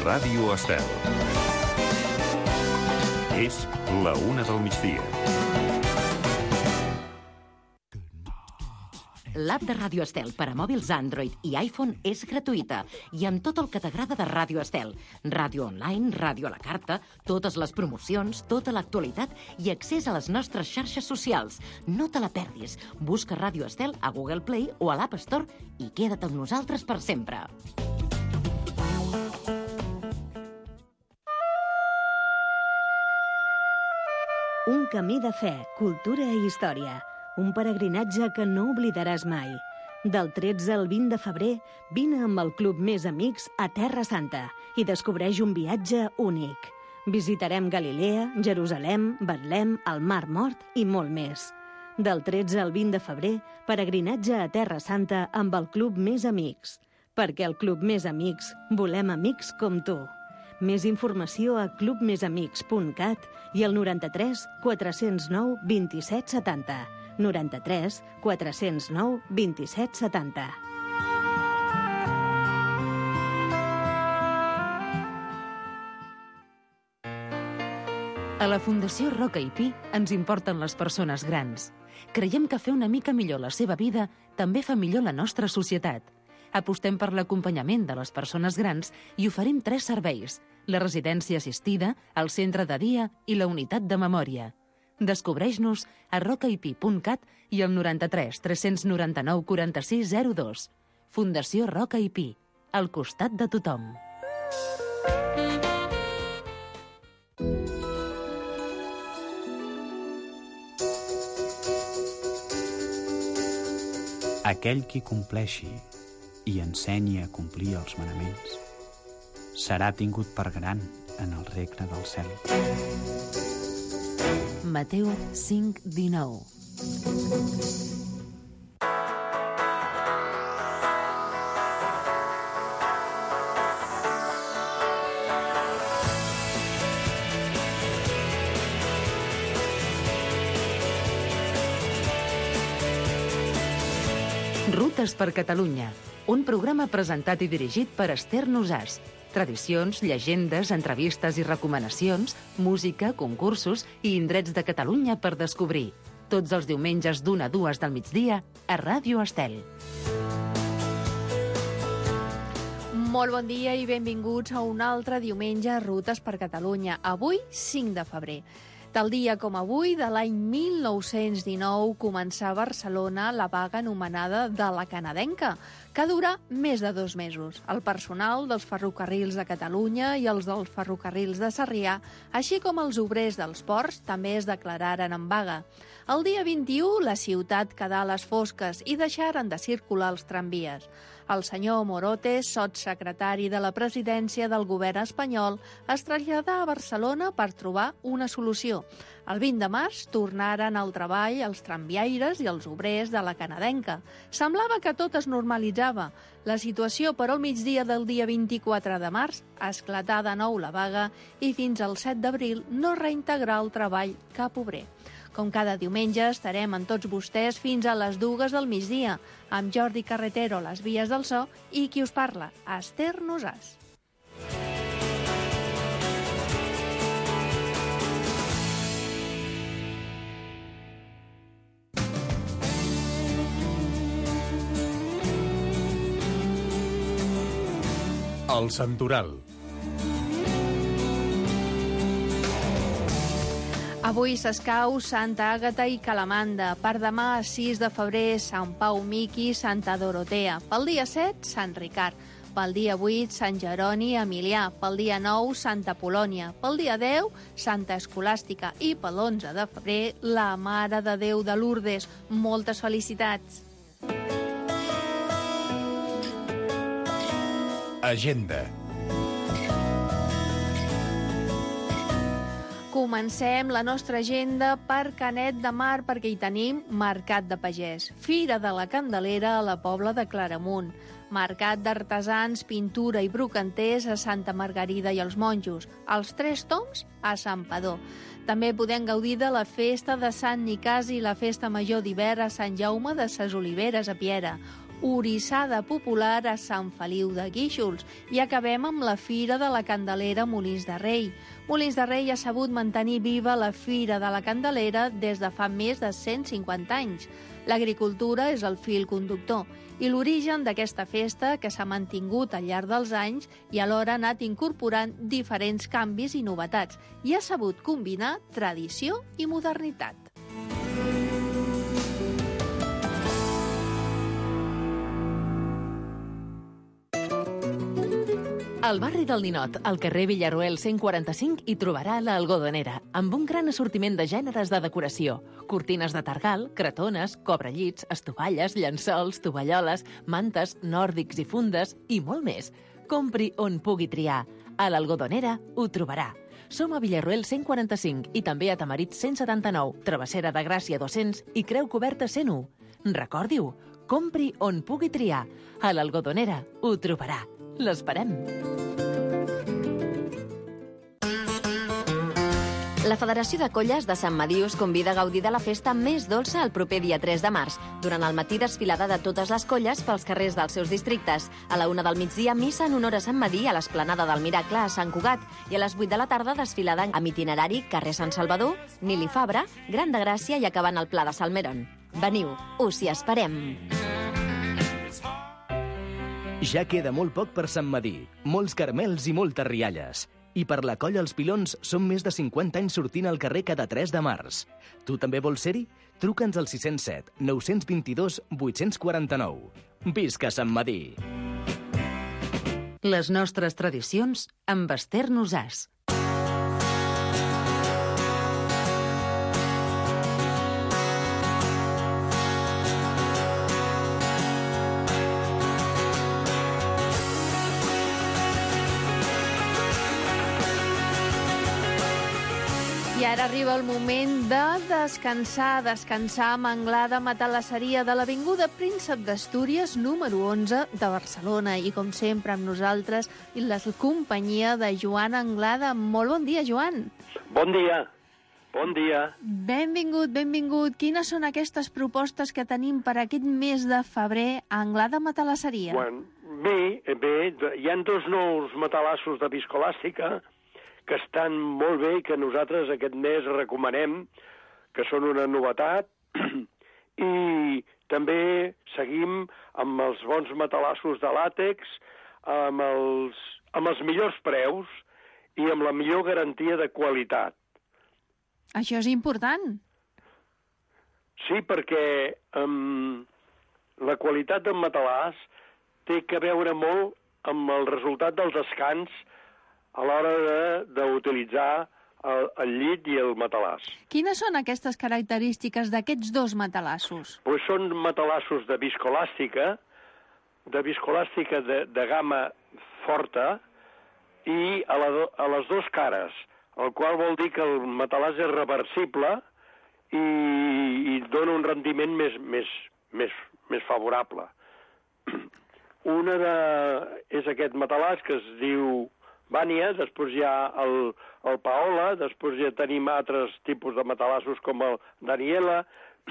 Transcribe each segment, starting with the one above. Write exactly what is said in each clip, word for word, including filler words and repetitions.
Ràdio Estel. És la una del migdia. L'app de Ràdio Estel per a mòbils Android i iPhone és gratuïta i amb tot el que t'agrada de Ràdio Estel. Ràdio online, ràdio a la carta, totes les promocions, tota l'actualitat i accés a les nostres xarxes socials. No te la perdis. Busca Ràdio Estel a Google Play o a l'App Store i queda't amb nosaltres per sempre. Un camí de fe, cultura i història. Un peregrinatge que no oblidaràs mai. Del tretze al vint de febrer, vine amb el Club Més Amics a Terra Santa i descobreix un viatge únic. Visitarem Galilea, Jerusalem, Betlem, el Mar Mort i molt més. Del tretze al vint de febrer, peregrinatge a Terra Santa amb el Club Més Amics. Perquè al Club Més Amics volem amics com tu. Més informació a club més amics punt cat i al noranta-tres quatre zero nou vint-i-set setanta. noranta-tres quatre zero nou vint-i-set setanta. A la Fundació Roca i Pi ens importen les persones grans. Creiem que fer una mica millor la seva vida també fa millor la nostra societat. Apostem per l'acompanyament de les persones grans i oferim tres serveis: la residència assistida, el centre de dia i la unitat de memòria. Descobreix-nos a rocaipi punt cat i al noranta-tres tres noranta-nou quaranta-sis zero dos. Fundació Roca i Pi, al costat de tothom. Aquell qui compleixi i ensenyi a complir els manaments serà tingut per gran en el regne del cel. Mateu cinc dinou. Rutes per Catalunya, un programa presentat i dirigit per Esther Nosàs. Tradicions, llegendes, entrevistes i recomanacions, música, concursos i indrets de Catalunya per descobrir. Tots els diumenges d'una a dues del migdia a Ràdio Estel. Molt bon dia i benvinguts a un altre diumenge a Rutes per Catalunya. Avui, cinc de febrer. Tal dia com avui, de l'any mil nou-cents dinou, començà a Barcelona la vaga anomenada de la Canadenca, que dura més de dos mesos. El personal dels ferrocarrils de Catalunya i els dels ferrocarrils de Sarrià, així com els obrers dels ports, també es declararen en vaga. El dia vint-i-u, la ciutat quedà a les fosques i deixaren de circular els tramvies. El senyor Morote, sotssecretari de la presidència del govern espanyol, es traslladà a Barcelona per trobar una solució. El vint de març tornaren al treball els tramviaires i els obrers de la Canadenca. Semblava que tot es normalitzava. La situació, però, al migdia del dia vint-i-quatre de març, esclatà de nou la vaga i fins al set d'abril no reintegrà el treball cap obrer. Com cada diumenge estarem amb tots vostès fins a les dues del migdia, amb Jordi Carretero a les vies del so i qui us parla, Esther Nosàs. El Santoral. Avui s'escau Santa Àgata i Calamanda. Per demà, sis de febrer, Sant Pau Miqui, Santa Dorotea. Pel dia set, Sant Ricard. Pel dia vuit, Sant Jeroni Emilià. Pel dia nou, Santa Polònia. Pel dia deu, Santa Escolàstica. I per l'onze de febrer, la Mare de Déu de Lourdes. Moltes felicitats. Agenda. Comencem la nostra agenda per Canet de Mar perquè hi tenim Mercat de Pagès, Fira de la Candelera a la Pobla de Claramunt, Mercat d'Artesans, Pintura i Brocanters a Santa Margarida i els Monjos, els Tres Tombs a Santpedor. També podem gaudir de la festa de Sant Nicasi i la festa major d'hivern a Sant Jaume de ses Oliveres a Piera. Orissada popular a Sant Feliu de Guíxols i acabem amb la Fira de la Candelera Molins de Rei. Molins de Rei ha sabut mantenir viva la Fira de la Candelera des de fa més de cent cinquanta anys. L'agricultura és el fil conductor i l'origen d'aquesta festa, que s'ha mantingut al llarg dels anys i alhora ha anat incorporant diferents canvis i novetats, i ha sabut combinar tradició i modernitat. Al barri del Ninot, al carrer Villaruel cent quaranta-cinc, hi trobarà l'Algodonera, amb un gran assortiment de gèneres de decoració. Cortines de targal, cretones, cobrellits, estovalles, llençols, tovalloles, mantes, nòrdics i fundes i molt més. Compri on pugui triar. A l'Algodonera ho trobarà. Som a Villaruel cent quaranta-cinc i també a Tamarit cent setanta-nou, Travessera de Gràcia dos-cents i Creu Coberta cent u. Recordi-ho, compri on pugui triar. A l'Algodonera ho trobarà. L'esperem. La Federació de Colles de Sant Medir us convida a gaudir de la festa més dolça el proper dia tres de març. Durant el matí, desfilada de totes les colles pels carrers dels seus districtes. A la una del migdia, missa en honor a Sant Medir a l'Esplanada del Miracle a Sant Cugat. I a les vuit de la tarda, desfilada amb itinerari carrer Sant Salvador, Nili Fabra, Gran de Gràcia i acabant al Pla de Salmeron. Veniu, us hi esperem. Ja queda molt poc per Sant Medir, molts caramels i moltes rialles. I per la Colla Els Pilons són més de cinquanta anys sortint al carrer cada tres de març. Tu també vols ser-hi? Truca'ns al sis zero set, nou dos dos, vuit quatre nou. Visca Sant Medir! Les nostres tradicions amb Esther Nosàs. I ara arriba el moment de descansar, descansar amb Anglada Matalasseria de l'Avinguda Príncep d'Astúries, número onze de Barcelona. I com sempre amb nosaltres, la companyia de Joan Anglada. Molt bon dia, Joan. Bon dia, bon dia. Benvingut, benvingut. Quines són aquestes propostes que tenim per aquest mes de febrer a Anglada Matalasseria? Bueno, bé, bé, hi ha dos nous matalassos de viscolàstica que estan molt bé i que nosaltres aquest mes recomanem, que són una novetat, i també seguim amb els bons matalassos de làtex, amb els, amb els millors preus i amb la millor garantia de qualitat. Això és important. Sí, perquè um, la qualitat del matalàs té que veure molt amb el resultat del descans a l'hora d'utilitzar el, el llit i el matalàs. Quines són aquestes característiques d'aquests dos matalassos? Pues són matalassos de viscolàstica, de viscolàstica de, de gamma forta i a, la, a les dues cares, el qual vol dir que el matalàs és reversible i, i dona un rendiment més, més, més, més favorable. Una de, és aquest matalàs que es diu Vània, després hi ha el, el Paola, després ja tenim altres tipus de matalassos com el Daniela,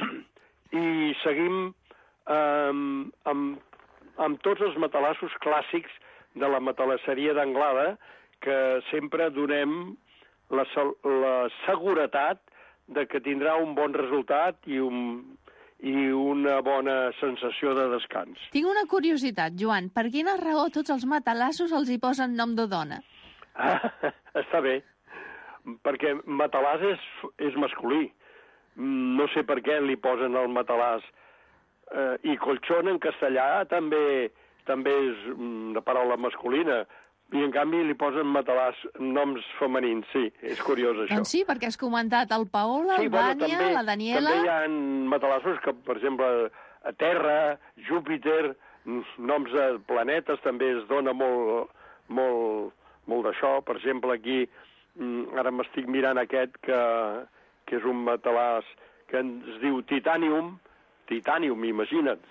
i seguim um, amb, amb tots els matalassos clàssics de la matalasseria d'Anglada, que sempre donem la, la seguretat de que tindrà un bon resultat i, un, i una bona sensació de descans. Tinc una curiositat, Joan. Per quina raó tots els matalassos els hi posen nom de dona? Ah, està bé, perquè matalàs és, és masculí. No sé per què li posen el matalàs. Eh, I colchón en castellà també, també és una paraula masculina. I, en canvi, li posen matalàs noms femenins. Sí, és curiós, això. Doncs sí, perquè has comentat el Paola, sí, el Vània, bueno, també, la Daniela... També hi ha matalassos que, per exemple, a Terra, Júpiter, noms de planetes, també es dona molt, molt, molt d'això. Per exemple, aquí, ara m'estic mirant aquest, que, que és un matalàs que es diu Titanium. Titanium, imagina't.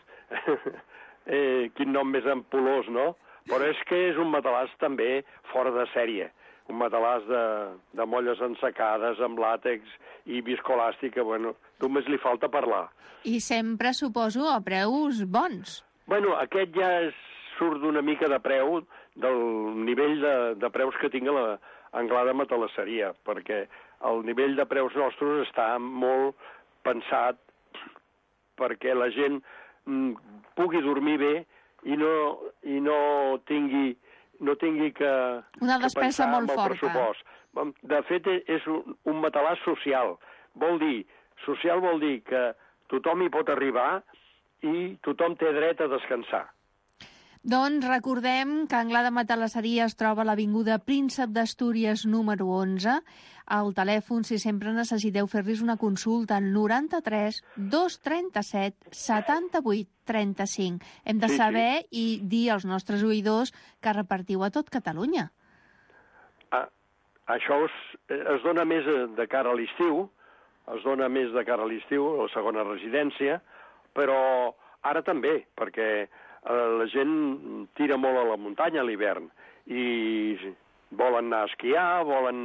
eh, quin nom més ampulós, no? Però és que és un matalàs també fora de sèrie. Un matalàs de, de molles ensacades, amb làtex i viscolàstica. Bueno, només li falta parlar. I sempre, suposo, a preus bons. Bueno, aquest ja és, surt d'una mica de preu del nivell de, de preus que tinc a la Anglada Matalasseria, perquè el nivell de preus nostres està molt pensat perquè la gent mm, pugui dormir bé i no, i no tingui no tingui que, una que despesa pensar molt en el forta. pressupost. De fet, és un, un matalàs social. Vol dir, social vol dir que tothom hi pot arribar i tothom té dret a descansar. Doncs recordem que Anglada Matalasseria es troba a l'Avinguda Príncep d'Astúries número onze. Al telèfon, si sempre necessiteu fer-los una consulta, al noranta-tres dos trenta-set setanta-vuit trenta-cinc. Hem de Sí, saber i dir als nostres oïdors que repartiu a tot Catalunya. Ah, això es, es dona més de cara a l'estiu, es dona més de cara a l'estiu, a la segona residència, però ara també, perquè la gent tira molt a la muntanya a l'hivern i volen anar a esquiar, volen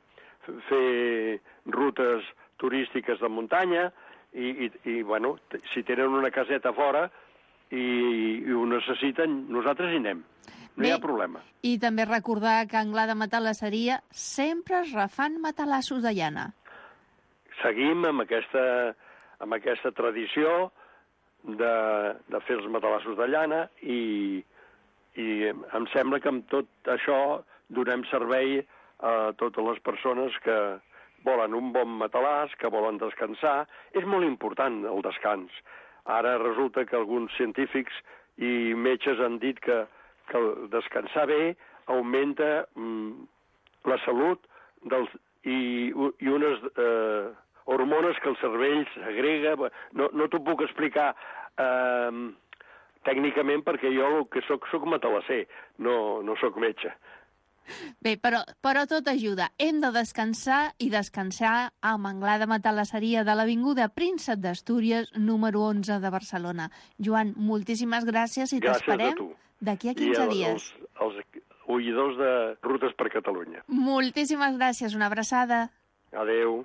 fer rutes turístiques de muntanya i, i, i bueno, si tenen una caseta fora i, i ho necessiten, nosaltres hi anem. No Bé, hi ha problema. I també recordar que a Anglada Matalasseria sempre es refan matalassos de llana. Seguim amb aquesta, amb aquesta tradició de, de fer els matalassos de llana i, i em sembla que amb tot això donem servei a totes les persones que volen un bon matalàs, que volen descansar. És molt important el descans. Ara resulta que alguns científics i metges han dit que, que descansar bé augmenta mm, la salut dels, i, i unes eh, hormones que el cervell segrega. No, no t'ho puc explicar eh, tècnicament perquè jo el que soc, soc matalasser, no, no soc metge. Bé, però, però tot ajuda. Hem de descansar i descansar amb Anglada Matalasseria de l'Avinguda Príncep d'Astúries número onze de Barcelona. Joan, moltíssimes gràcies i t'esperem d'aquí a quinze I dies. Els, els oïdors de Rutes per Catalunya. Moltíssimes gràcies, una abraçada. Adeu.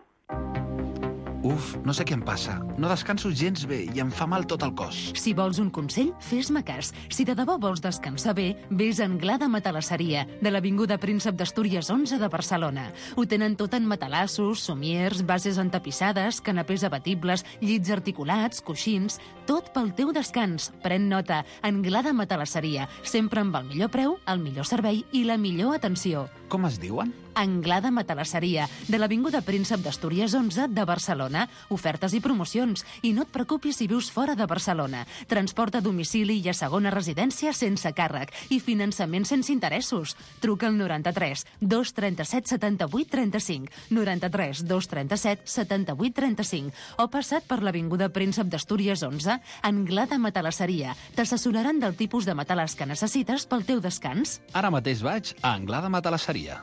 Uf, no sé què em passa. No descanso gens bé i em fa mal tot el cos. Si vols un consell, fes-me cas. Si de debò vols descansar bé, vés a Anglada Matalasseria, de l'Avinguda Príncep d'Astúries onze de Barcelona. Ho tenen tot en matalassos, somiers, bases entapissades, canapés abatibles, llits articulats, coixins... Tot pel teu descans. Pren nota. Anglada Matalasseria. Sempre amb el millor preu, el millor servei i la millor atenció. Com es diuen? Anglada Matalasseria, de l'Avinguda Príncep d'Astúries onze de Barcelona. Ofertes i promocions. I no et preocupis si vius fora de Barcelona. Transport a domicili i a segona residència sense càrrec. I finançament sense interessos. Truca al noranta-tres dos trenta-set setanta-vuit trenta-cinc, noranta-tres dos trenta-set setanta-vuit trenta-cinc o passat per l'Avinguda Príncep d'Astúries onze, Anglada Matalasseria. T'assessoraran del tipus de matalàs que necessites pel teu descans. Ara mateix vaig a Anglada Matalasseria.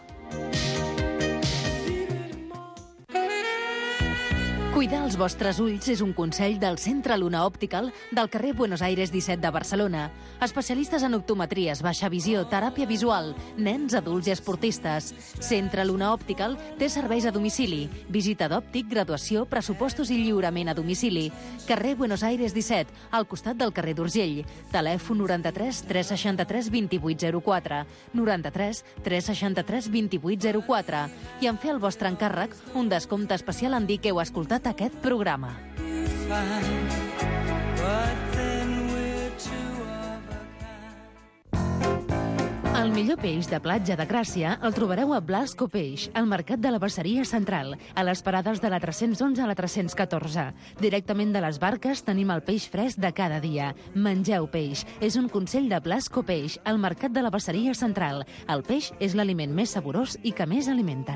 Cuidar els vostres ulls és un consell del Centre Luna Optical del carrer Buenos Aires disset de Barcelona. Especialistes en optometries, baixa visió, teràpia visual, nens, adults i esportistes. Centre Luna Optical té serveis a domicili, visita d'òptic, graduació, pressupostos i lliurament a domicili. Carrer Buenos Aires disset, al costat del carrer d'Urgell. Telèfon noranta-tres tres seixanta-tres vint-i-vuit zero quatre, noranta-tres tres seixanta-tres vint-i-vuit zero quatre. I en fer el vostre encàrrec, un descompte especial en dir que heu escoltat aquest programa. El millor peix de platja de Gràcia el trobareu a Blasco Peix, al Mercat de la Basseria Central, a les parades de la tres-cents onze a la tres-cents catorze. Directament de les barques tenim el peix fresc de cada dia. Mengeu peix. És un consell de Blasco Peix, al Mercat de la Basseria Central. El peix és l'aliment més saborós i que més alimenta.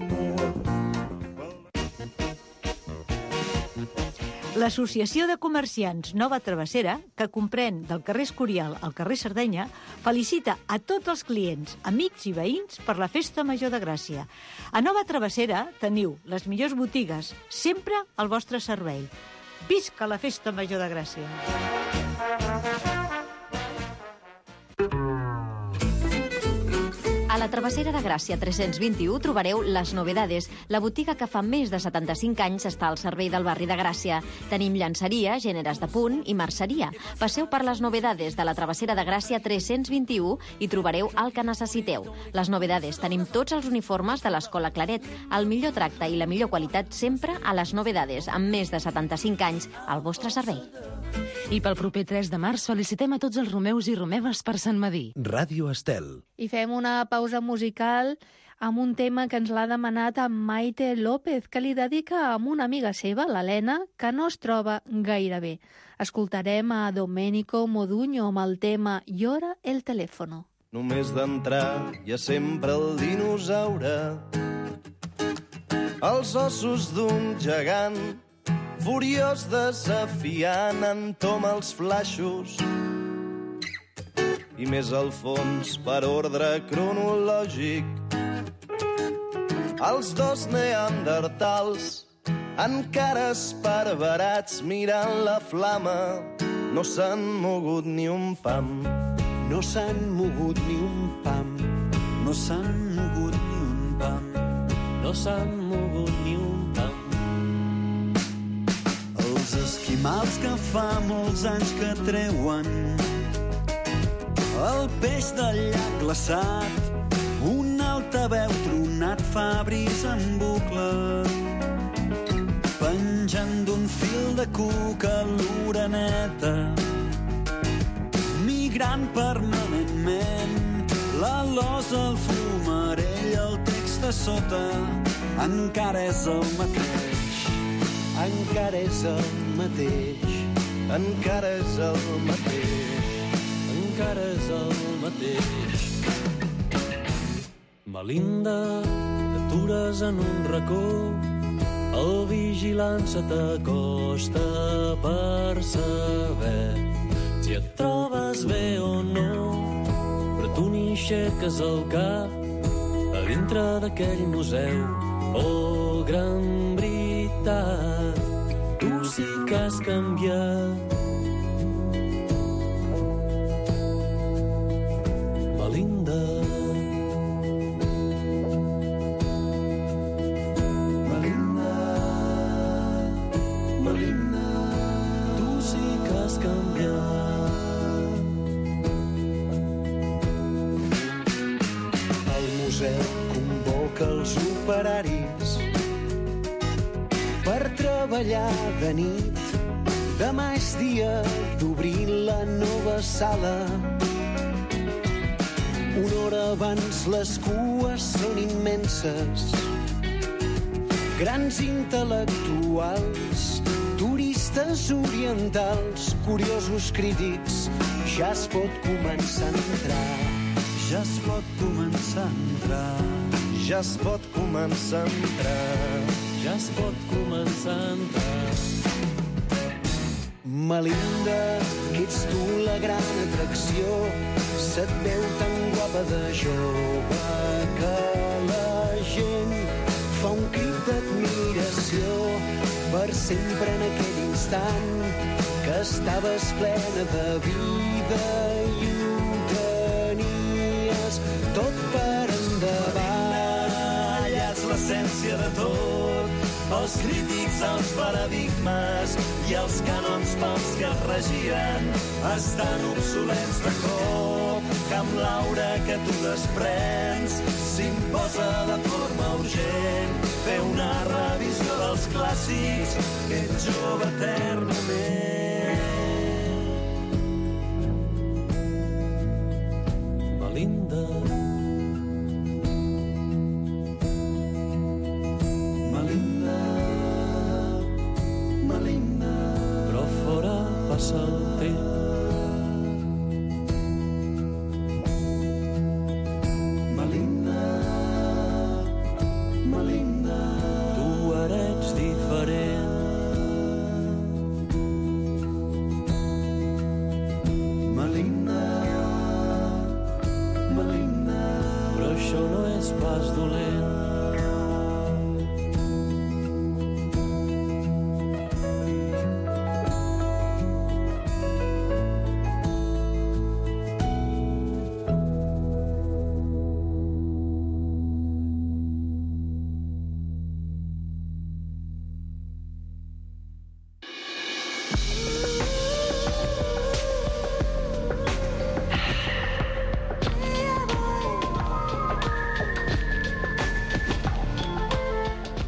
L'Associació de Comerciants Nova Travessera, que comprèn del carrer Escorial al carrer Sardenya, felicita a tots els clients, amics i veïns per la Festa Major de Gràcia. A Nova Travessera teniu les millors botigues, sempre al vostre servei. Visca la Festa Major de Gràcia! A A la Travessera de Gràcia tres-cents vint-i-u trobareu Les Novedades, la botiga que fa més de setanta-cinc anys està al servei del barri de Gràcia. Tenim llançeria, gèneres de punt i merceria. Passeu per Les Novedades de la Travessera de Gràcia tres-cents vint-i-u i trobareu el que necessiteu. Les Novedades, tenim tots els uniformes de l'Escola Claret. El millor tracte i la millor qualitat sempre a Les Novedades, amb més de setanta-cinc anys al vostre servei. I pel proper tres de març felicitem a tots els romeus i romeves per Sant Medir. Ràdio Estel. I fem una pausa musical amb un tema que ens l'ha demanat a Maite López, que li dedica a una amiga seva, l'Helena, que no es troba gaire bé. Escoltarem a Domenico Modugno amb el tema Llora el teléfono. Només d'entrar hi ha sempre el dinosaure, els ossos d'un gegant, furiós desafiant entoma els flaixos i més al fons per ordre cronològic els dos neandertals encara esparverats mirant la flama no s'han mogut ni un pam, no s'han mogut ni un pam, no s'han mogut ni un pam, no s'han mogut ni un pam. Els esquimals que fa molts anys que treuen el peix del llac glaçat, un altaveu tronat fa brisa en bucle, penjant d'un fil de cuca a l'oreneta, migrant permanentment, la losa, el fumarell, el text a sota, encara és el mateix. Encara és el mateix, encara és el mateix, encara és el mateix. Melinda, t'atures en un racó, el vigilant se t'acosta per saber si et trobes bé o no, però tu ni aixeques el cap a dintre d'aquell museu. Oh, gran veritat, tu sí que has canviat. Melinda, Melinda, Melinda, tu sí que has canviat. El museu convoca els operaris per treballar de nit. Demà és dia d'obrir la nova sala. Una hora abans les cues són immenses. Grans intel·lectuals, turistes orientals, curiosos crítics, ja es pot començar a entrar. Ja es pot començar a entrar. Ja es pot començar a entrar. Ja es pot començar a entrar. Melinda, que ets tu la gran atracció, se't veu tan guapa de jove que la gent fa un crit d'admiració per sempre en aquell instant que estaves plena de vida i ho tenies tot per endavant. Allà és l'essència de tot, els crítics, els paradigmes i els canons pels que es regien estan obsolets de cop, que amb l'aura que tu desprens s'imposa de forma urgent fer una revisió dels clàssics, que ets jove eternament. Melinda, passa el temps. Melinda, Melinda, tu ara ets diferent. Melinda, Melinda, però això no és pas dolent.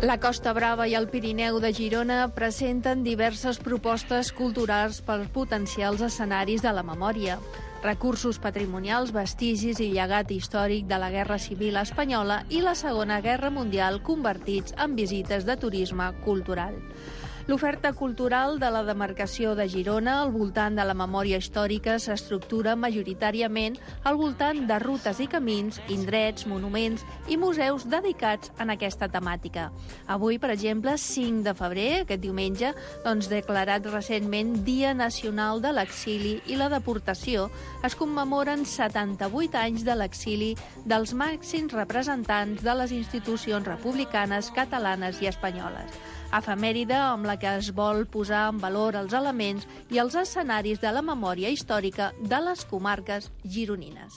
La Costa Brava i el Pirineu de Girona presenten diverses propostes culturals per potenciar els escenaris de la memòria. Recursos patrimonials, vestigis i llegat històric de la Guerra Civil Espanyola i la Segona Guerra Mundial convertits en visites de turisme cultural. L'oferta cultural de la demarcació de Girona al voltant de la memòria històrica s'estructura majoritàriament al voltant de rutes i camins, indrets, monuments i museus dedicats en aquesta temàtica. Avui, per exemple, cinc de febrer, aquest diumenge, doncs declarat recentment Dia Nacional de l'Exili i la Deportació, es commemoren setanta-vuit anys de l'exili dels màxims representants de les institucions republicanes, catalanes i espanyoles. Efemèride amb la que es vol posar en valor els elements i els escenaris de la memòria històrica de les comarques gironines.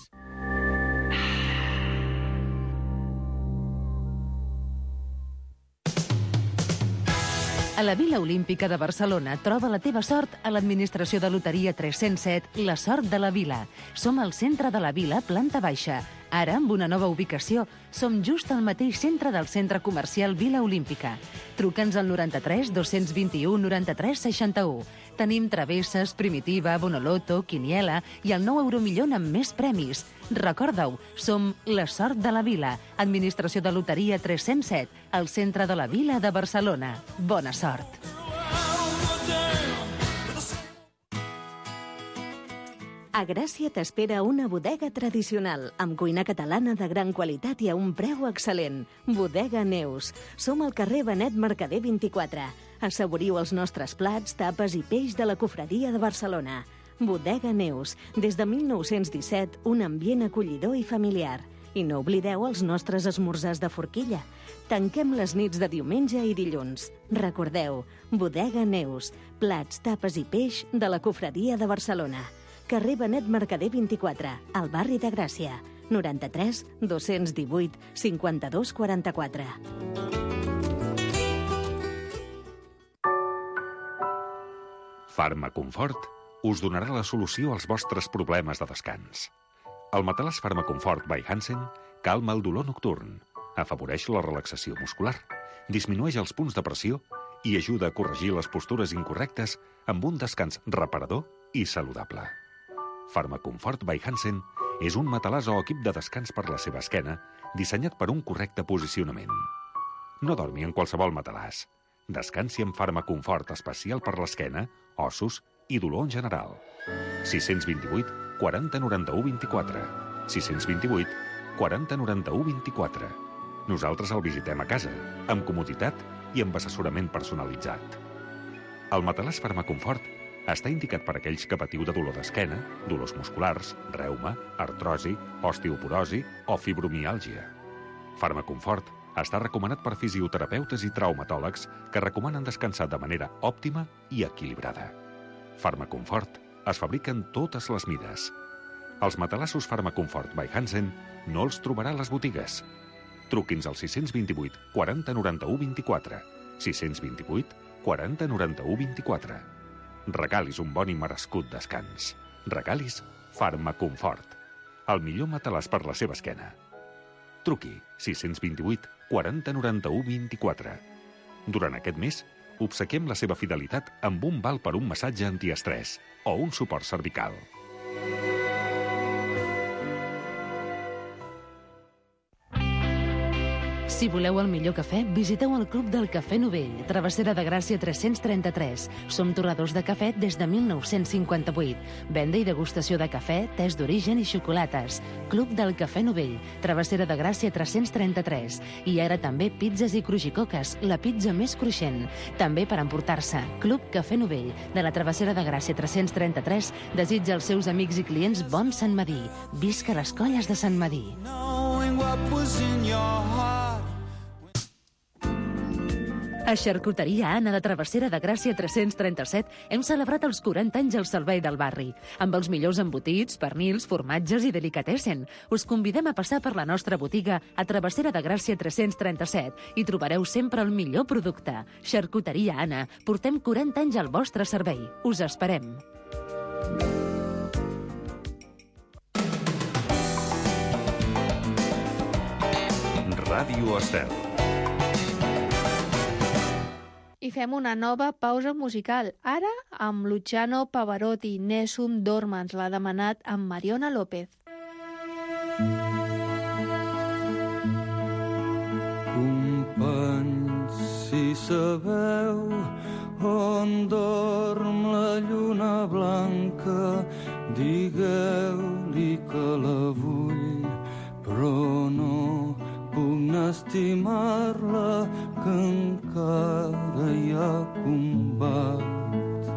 A la Vila Olímpica de Barcelona troba la teva sort a l'administració de loteria tres-cents set, la sort de la Vila. Som al centre de la Vila, planta baixa. Ara, amb una nova ubicació, som just al mateix centre del centre comercial Vila Olímpica. Truca'ns al noranta-tres dos-cents vint-i-u noranta-tres seixanta-u. Tenim travesses, primitiva, bonoloto, quiniela i el nou euromillón amb més premis. Recorda-ho, som la sort de la Vila, administració de loteria tres-cents set, al centre de la Vila de Barcelona. Bona sort! A Gràcia t'espera una bodega tradicional, amb cuina catalana de gran qualitat i a un preu excel·lent. Bodega Neus. Som al carrer Benet Mercader vint-i-quatre. Assaboriu els nostres plats, tapes i peix de la Cofradia de Barcelona. Bodega Neus. Des de mil nou-cents disset, un ambient acollidor i familiar. I no oblideu els nostres esmorzars de forquilla. Tanquem les nits de diumenge i dilluns. Recordeu, Bodega Neus. Plats, tapes i peix de la Cofradia de Barcelona. Carrer Benet Mercader vint-i-quatre, al barri de Gràcia. noranta-tres dos-cents divuit cinquanta-dos quaranta-quatre. Farmaconfort us donarà la solució als vostres problemes de descans. El matalàs Farmaconfort by Hansen calma el dolor nocturn, afavoreix la relaxació muscular, disminueix els punts de pressió i ajuda a corregir les postures incorrectes amb un descans reparador i saludable. Farmaconfort by Hansen és un matalàs o equip de descans per la seva esquena dissenyat per un correcte posicionament. No dormi en qualsevol matalàs. Descansi amb Farmaconfort especial per l'esquena, ossos i dolor en general. sis dos vuit quaranta noranta-u vint-i-quatre. sis dos vuit quaranta noranta-u vint-i-quatre. Nosaltres el visitem a casa, amb comoditat i amb assessorament personalitzat. El matalàs Farmaconfort està indicat per aquells que patiu de dolor d'esquena, dolors musculars, reuma, artrosi, osteoporosi o fibromiàlgia. Farmaconfort està recomanat per fisioterapeutes i traumatòlegs que recomanen descansar de manera òptima i equilibrada. Farmaconfort es fabrica en totes les mides. Els matalassos Farmaconfort by Hansen no els trobarà a les botigues. Truqui'ns al sis dos vuit quaranta noranta-u vint-i-quatre. sis dos vuit quaranta noranta-u vint-i-quatre. Regalis un bon i merescut descans. Regalis Farmaconfort. El millor matalàs per la seva esquena. Truqui sis dos vuit quaranta noranta-u vint-i-quatre. Durant aquest mes, obsequiem la seva fidelitat amb un val per un massatge antiestrès o un suport cervical. Si voleu el millor cafè, visiteu el Club del Cafè Novell, Travessera de Gràcia tres-cents trenta-tres. Som torradors de cafè des de mil nou-cents cinquanta-vuit. Venda i degustació de cafè, tés d'origen i xocolates. Club del Cafè Novell, Travessera de Gràcia tres-cents trenta-tres. I ara també pizzas i crujicoques, la pizza més cruixent. També per emportar-se. Club Cafè Novell, de la Travessera de Gràcia tres-cents trenta-tres, desitja als seus amics i clients bon Sant Madí. Visca les colles de Sant Madí. A Xarcuteria Anna de Travessera de Gràcia tres-cents trenta-set hem celebrat els quaranta anys al servei del barri, amb els millors embotits, pernils, formatges i delicatessen. Us convidem a passar per la nostra botiga a Travessera de Gràcia tres-cents trenta-set i trobareu sempre el millor producte. Xarcuteria Anna, portem quaranta anys al vostre servei. Us esperem. Ràdio Estel. I fem una nova pausa musical. Ara amb Luciano Pavarotti, Nessun Dormans, l'ha demanat amb Mariona López. Companys, si sabeu on dorm la lluna blanca, digueu-li que la vull, però no puc estimar-la, que encara hi ha combat.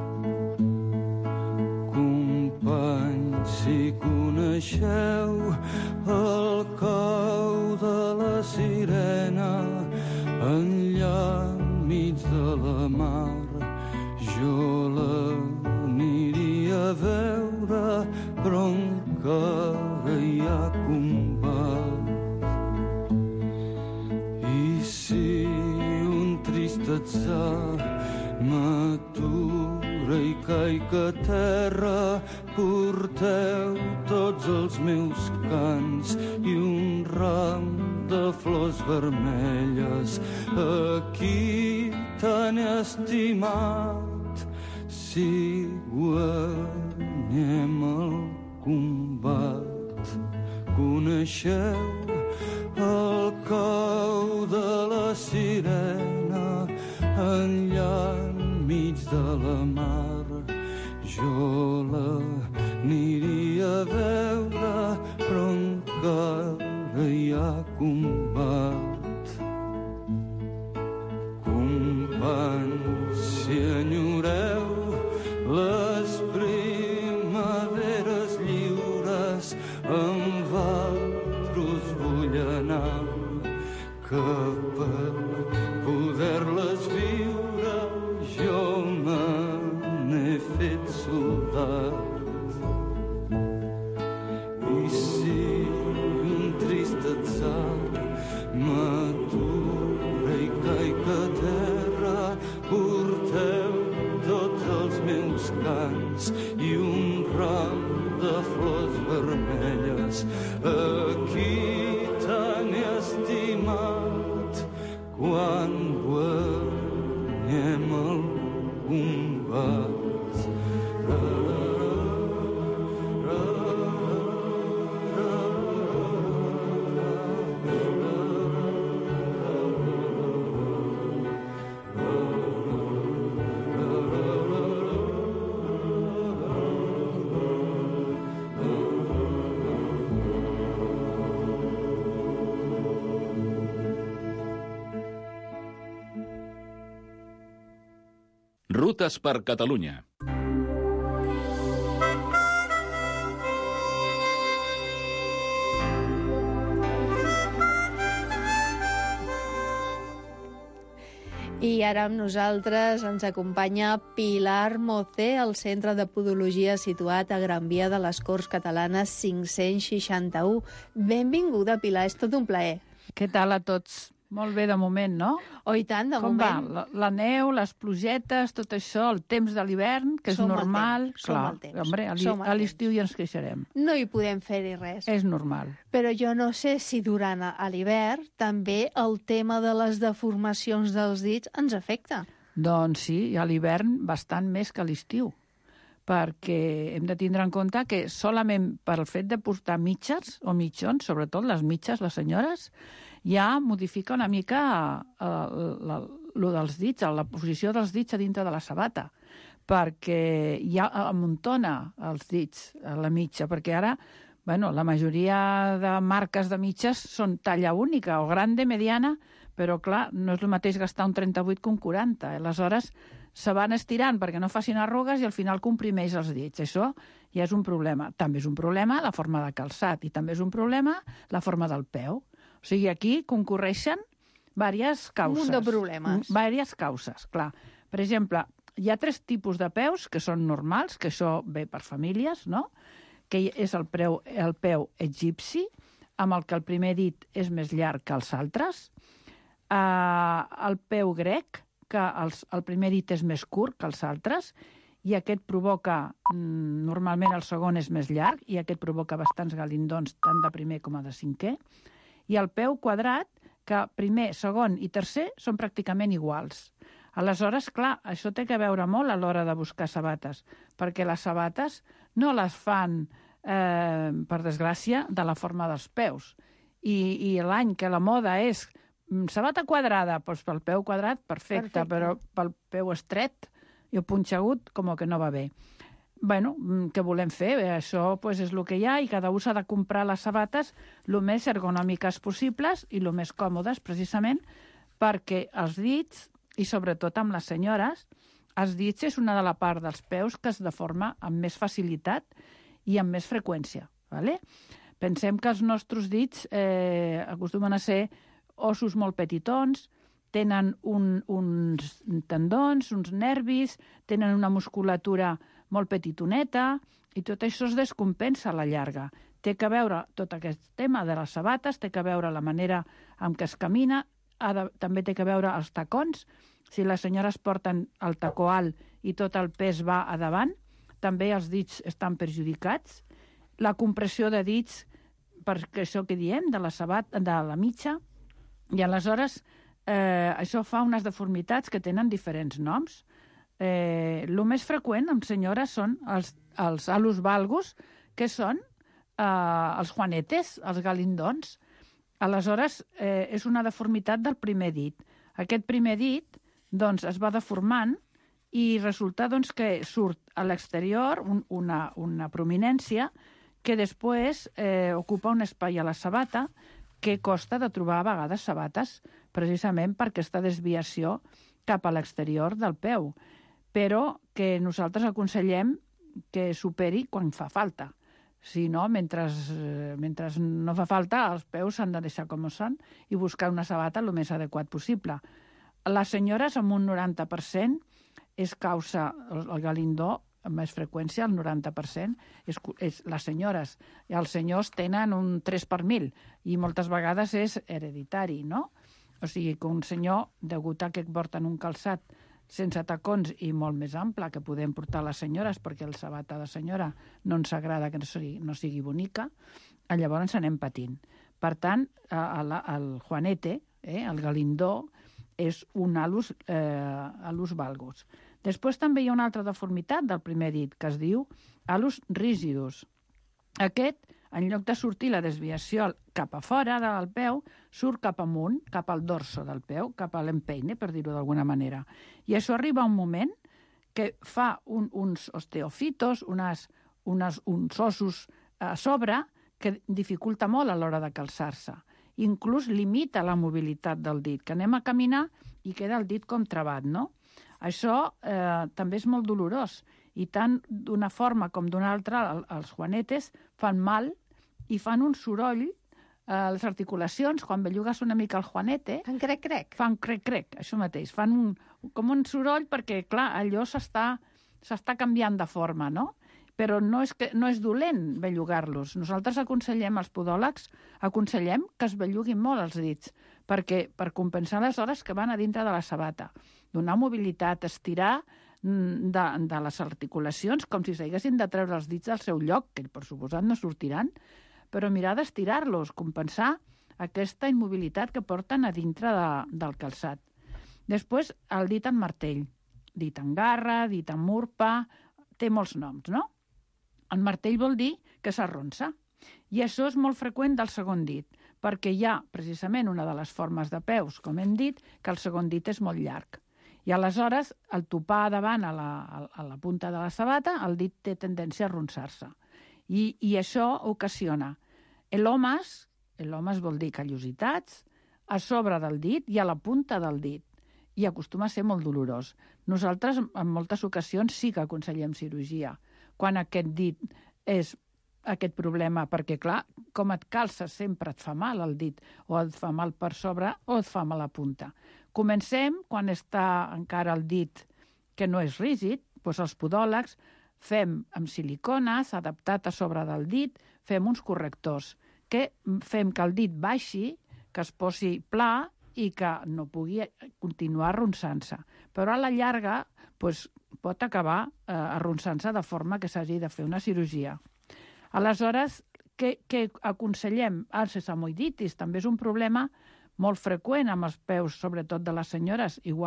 Companys, si coneixeu el cau de la sirena enllà enmig de la mar, jo l'aniria a veure, però encara hi ha combat. I si un trist atzar m'atura i caic a terra, porteu tots els meus cants i un ram de flors vermelles. Aquí tan estimat, si guanyem el combat. Coneixeu el cau de la sirena enllà enmig de la mar, jo l'aniria a veure, però encara hi ha combat. Companys, si enyoreu les primaveres lliures, amb vosaltres vull anar, que per poder-les viure jo me n'he fet soldat. I si un trist atzar m'atura i caic a terra, porteu tots els meus cants i un ram de flors vermelles. Aquí tan estimat, quan guanyem el combat. Rutes per Catalunya. I ara amb nosaltres ens acompanya Pilar Mocé, al Centre de Podologia situat a Gran Via de les Corts Catalanes cinc-cents seixanta-u. Benvinguda, Pilar, és tot un plaer. Què tal a tots? Molt bé de moment, no? Oh, i tant, de Com moment. va? La, la neu, les plugetes, tot això, el temps de l'hivern, que és Som al normal. temps, som Clar, al temps, hombre, a som al a l'estiu ja ens queixarem. No hi podem fer-hi res. És normal. Però jo no sé si durant a l'hivern també el tema de les deformacions dels dits ens afecta. Doncs sí, a l'hivern bastant més que a l'estiu, perquè hem de tindre en compte que solament per el fet de portar mitges o mitjons, sobretot les mitges, les senyores, ja modifica una mica eh, la, lo dels dits, la posició dels dits a dintre de la sabata, perquè ja amuntona els dits a la mitja, perquè ara, bueno, la majoria de marques de mitges són talla única o grande, mediana, però clar, no és el mateix gastar un trenta-vuit que un quaranta. Aleshores, se van estirant perquè no facin arrugues i al final comprimeix els dits. Això ja és un problema. També és un problema la forma de calçat i també és un problema la forma del peu. O sigui, aquí concorreixen diverses causes. Un munt de problemes. Diverses causes, clar. Per exemple, hi ha tres tipus de peus que són normals, que això ve per famílies, no? Que és el, preu, el peu egipci, amb el que el primer dit és més llarg que els altres, uh, el peu grec, que els, el primer dit és més curt que els altres, i aquest provoca, mm, normalment el segon és més llarg, i aquest provoca bastants galindons, tant de primer com de cinquè, i el peu quadrat, que primer, segon i tercer són pràcticament iguals. Aleshores, clar, això té que veure molt a l'hora de buscar sabates, perquè les sabates no les fan, eh, per desgràcia, de la forma dels peus. I, i l'any que la moda és sabata quadrada, doncs pel peu quadrat, perfecte, perfecte. Però pel peu estret i punxegut, com que no va bé. Bueno, què volem fer? Això pues, és el que hi ha i cada un s'ha de comprar les sabates el més ergonòmiques possibles i el més còmodes, precisament, perquè els dits, i sobretot amb les senyores, els dits és una de la part dels peus que es deforma amb més facilitat i amb més freqüència. ¿Vale? Pensem que els nostres dits eh, acostumen a ser ossos molt petitons, tenen un, uns tendons, uns nervis, tenen una musculatura molt petitoneta, i tot això es descompensa a la llarga. Té que veure tot aquest tema de les sabates, té que veure la manera en què es camina, ha de, també té que veure els tacons. Si les senyores porten el tacó alt i tot el pes va a davant, també els dits estan perjudicats. La compressió de dits, perquè això que diem, de la sabata, de la mitja, i aleshores eh, això fa unes deformitats que tenen diferents noms. Eh, el més freqüent amb senyores són els, els alus valgus, que són eh, els juanetes, els galindons. Aleshores, eh, és una deformitat del primer dit. Aquest primer dit doncs, es va deformant i resulta doncs, que surt a l'exterior un, una, una prominència que després eh, ocupa un espai a la sabata que costa de trobar a vegades sabates precisament per aquesta desviació cap a l'exterior del peu, però que nosaltres aconsellem que superi quan fa falta. Si no, mentre, mentre no fa falta, els peus s'han de deixar com són i buscar una sabata el més adequat possible. Les senyores, amb un noranta per cent, és causa el galindó, amb més freqüència, el noranta per cent, és, és les senyores. I els senyors tenen un tres per mil, i moltes vegades és hereditari, no? O sigui, que un senyor, degut a que porten un calçat sense tacons i molt més ample que podem portar les senyores, perquè el sabata de senyora no ens agrada que no sigui, no sigui bonica, llavors anem patint. Per tant, el, el juanete, eh, el galindó, és un alus, eh, alus valgus. Després també hi ha una altra deformitat del primer dit, que es diu alus rígidus. Aquest, en lloc de sortir la desviació cap a fora del peu, surt cap amunt, cap al dorso del peu, cap a l'empeine, per dir-ho d'alguna manera. I això arriba a un moment que fa un, uns osteofitos, unes, unes, uns ossos a sobre, que dificulta molt a l'hora de calçar-se. Inclús limita la mobilitat del dit, que anem a caminar i queda el dit com trabat, no? Això eh, també és molt dolorós, i tant d'una forma com d'una altra, el, els juanetes fan mal i fan un soroll, eh, les articulacions, quan bellugues una mica el juanete... Fan crec-crec. Fan crec-crec, això mateix. Fan un, com un soroll perquè, clar, allò s'està s'està canviant de forma, no? Però no és, que, no és dolent bellugar-los. Nosaltres aconsellem, els podòlegs, aconsellem que es belluguin molt els dits, perquè per compensar les hores que van a dintre de la sabata. Donar mobilitat, estirar de, de les articulacions, com si s'haguessin de treure els dits del seu lloc, que per suposat no sortiran, però mirar d'estirar-los, compensar aquesta immobilitat que porten a dintre de, del calçat. Després, el dit en martell, dit en garra, dit en murpa, té molts noms, no? El martell vol dir que s'arronsa, i això és molt freqüent del segon dit, perquè hi ha precisament una de les formes de peus, com hem dit, que el segon dit és molt llarg. I aleshores, al topar davant a la, a la punta de la sabata, el dit té tendència a arronsar-se. I, i això ocasiona elomes, elomes vol dir callositats, a sobre del dit i a la punta del dit. I acostuma a ser molt dolorós. Nosaltres, en moltes ocasions, sí que aconsellem cirurgia, quan aquest dit és aquest problema, perquè, clar, com et calces sempre et fa mal el dit, o et fa mal per sobre o et fa mal a la punta. Comencem quan està encara el dit que no és rígid, doncs els podòlegs fem amb silicones, adaptat a sobre del dit, fem uns correctors, que fem que el dit baixi, que es posi pla i que no pugui continuar arronsant-se. Però a la llarga doncs, pot acabar eh, arronsant-se de forma que s'hagi de fer una cirurgia. Aleshores, què, què aconsellem? El sesamoiditis també és un problema molt freqüent amb els peus, sobretot de les senyores, igual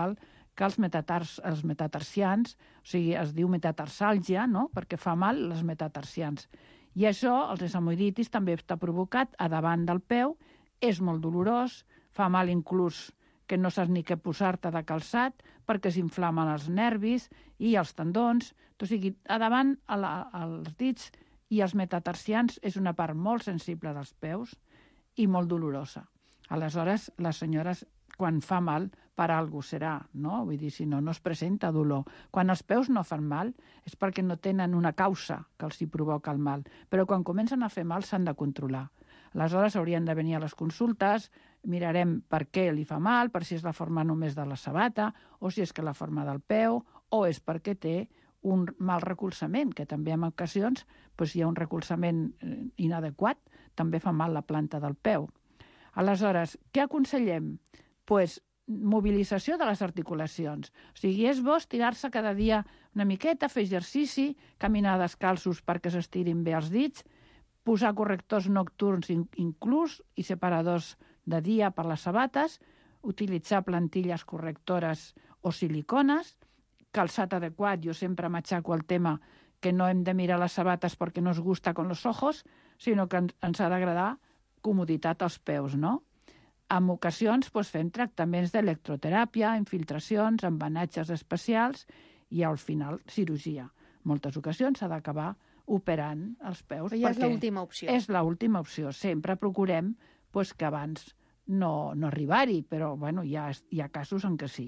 que els, metatars, els metatarsians, o sigui, es diu metatarsàlgia, no?, perquè fa mal les metatarsians. I això, els esamoiditis, també està provocat a davant del peu, és molt dolorós, fa mal inclús que no saps ni què posar-te de calçat, perquè s'inflamen els nervis i els tendons. O sigui, a davant, a la, als dits i els metatarsians és una part molt sensible dels peus i molt dolorosa. Aleshores, les senyores, quan fa mal, per alguna cosa serà, no? Vull dir, si no, no es presenta dolor. Quan els peus no fan mal és perquè no tenen una causa que els hi provoca el mal, però quan comencen a fer mal s'han de controlar. Aleshores haurien de venir a les consultes, mirarem per què li fa mal, per si és la forma només de la sabata, o si és que la forma del peu, o és perquè té un mal recolzament, que també en ocasions doncs, hi ha un recolzament inadequat, també fa mal la planta del peu. Aleshores, què aconsellem? Pues, mobilització de les articulacions. O sigui, és bo estirar-se cada dia una miqueta, fer exercici, caminar descalços perquè s'estirin bé els dits, posar correctors nocturns inclús i separadors de dia per les sabates, utilitzar plantilles correctores o silicones, calçat adequat. Jo sempre m'aixaco el tema que no hem de mirar les sabates perquè no ens gusta con los ojos, sinó que ens ha d'agradar comoditat als peus, no? En ocasions doncs, fem tractaments d'electroteràpia, infiltracions, embenatges especials i al final cirurgia. En moltes ocasions s'ha d'acabar operant els peus. Però ja és l'última opció. És l'última opció. Sempre procurem doncs, que abans no, no arribar-hi, però bueno, hi ha, hi ha casos en què sí.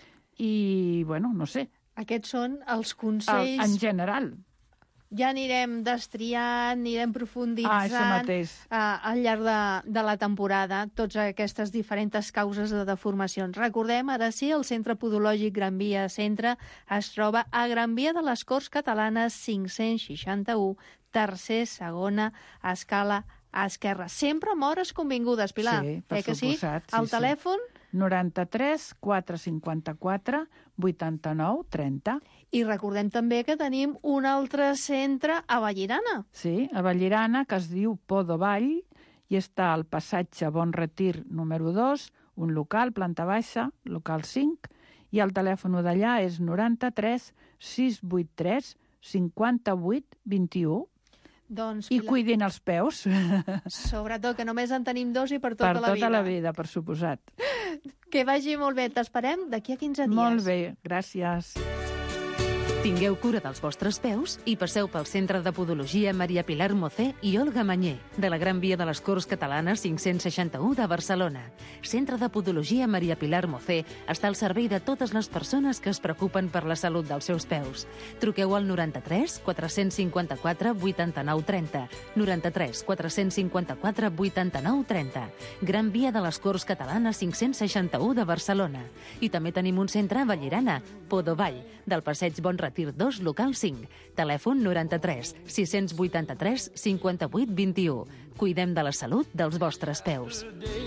I, bueno, no sé. Aquests són els consells... El, en general. Ja anirem destriant, anirem profunditzant ah, uh, al llarg de, de la temporada totes aquestes diferents causes de deformacions. Recordem, ara sí, el Centre Podològic Gran Via Centre es troba a Gran Via de les Corts Catalanes cinc-cents seixanta-u, tercer, segona, escala esquerra. Sempre amb hores convingudes, Pilar. Sí, per eh que suposat. Sí? El sí, telèfon? Sí. noranta-tres quatre cinquanta-quatre vuitanta-nou trenta. I recordem també que tenim un altre centre a Vallirana. Sí, a Vallirana, que es diu Podo Vall, i està al passatge Bon Retir número dos, un local, planta baixa, local cinc, i el telèfon d'allà és noranta-tres sis vuitanta-tres cinquanta-vuit vint-i-u. Doncs, I cuidin els peus. Sobretot, que només en tenim dos i per tota per la vida. Per tota la vida, per suposat. Que vagi molt bé. T'esperem d'aquí a quinze dies. Molt bé, gràcies. Tingueu cura dels vostres peus i passeu pel Centre de Podologia Maria Pilar Mocé i Olga Mañé, de la Gran Via de les Corts Catalanes cinc-cents seixanta-u de Barcelona. Centre de Podologia Maria Pilar Mocé està al servei de totes les persones que es preocupen per la salut dels seus peus. Truqueu al noranta-tres quatre cinquanta-quatre vuitanta-nou trenta, noranta-tres quatre cinquanta-quatre vuitanta-nou trenta. Gran Via de les Corts Catalanes cinc-cents seixanta-u de Barcelona. I també tenim un centre a Vallirana, Podo Vall, del passeig Bon Retir dos, local cinc. Telèfon noranta-tres sis vuitanta-tres cinquanta-vuit vint-i-u. Cuidem de la salut dels vostres peus.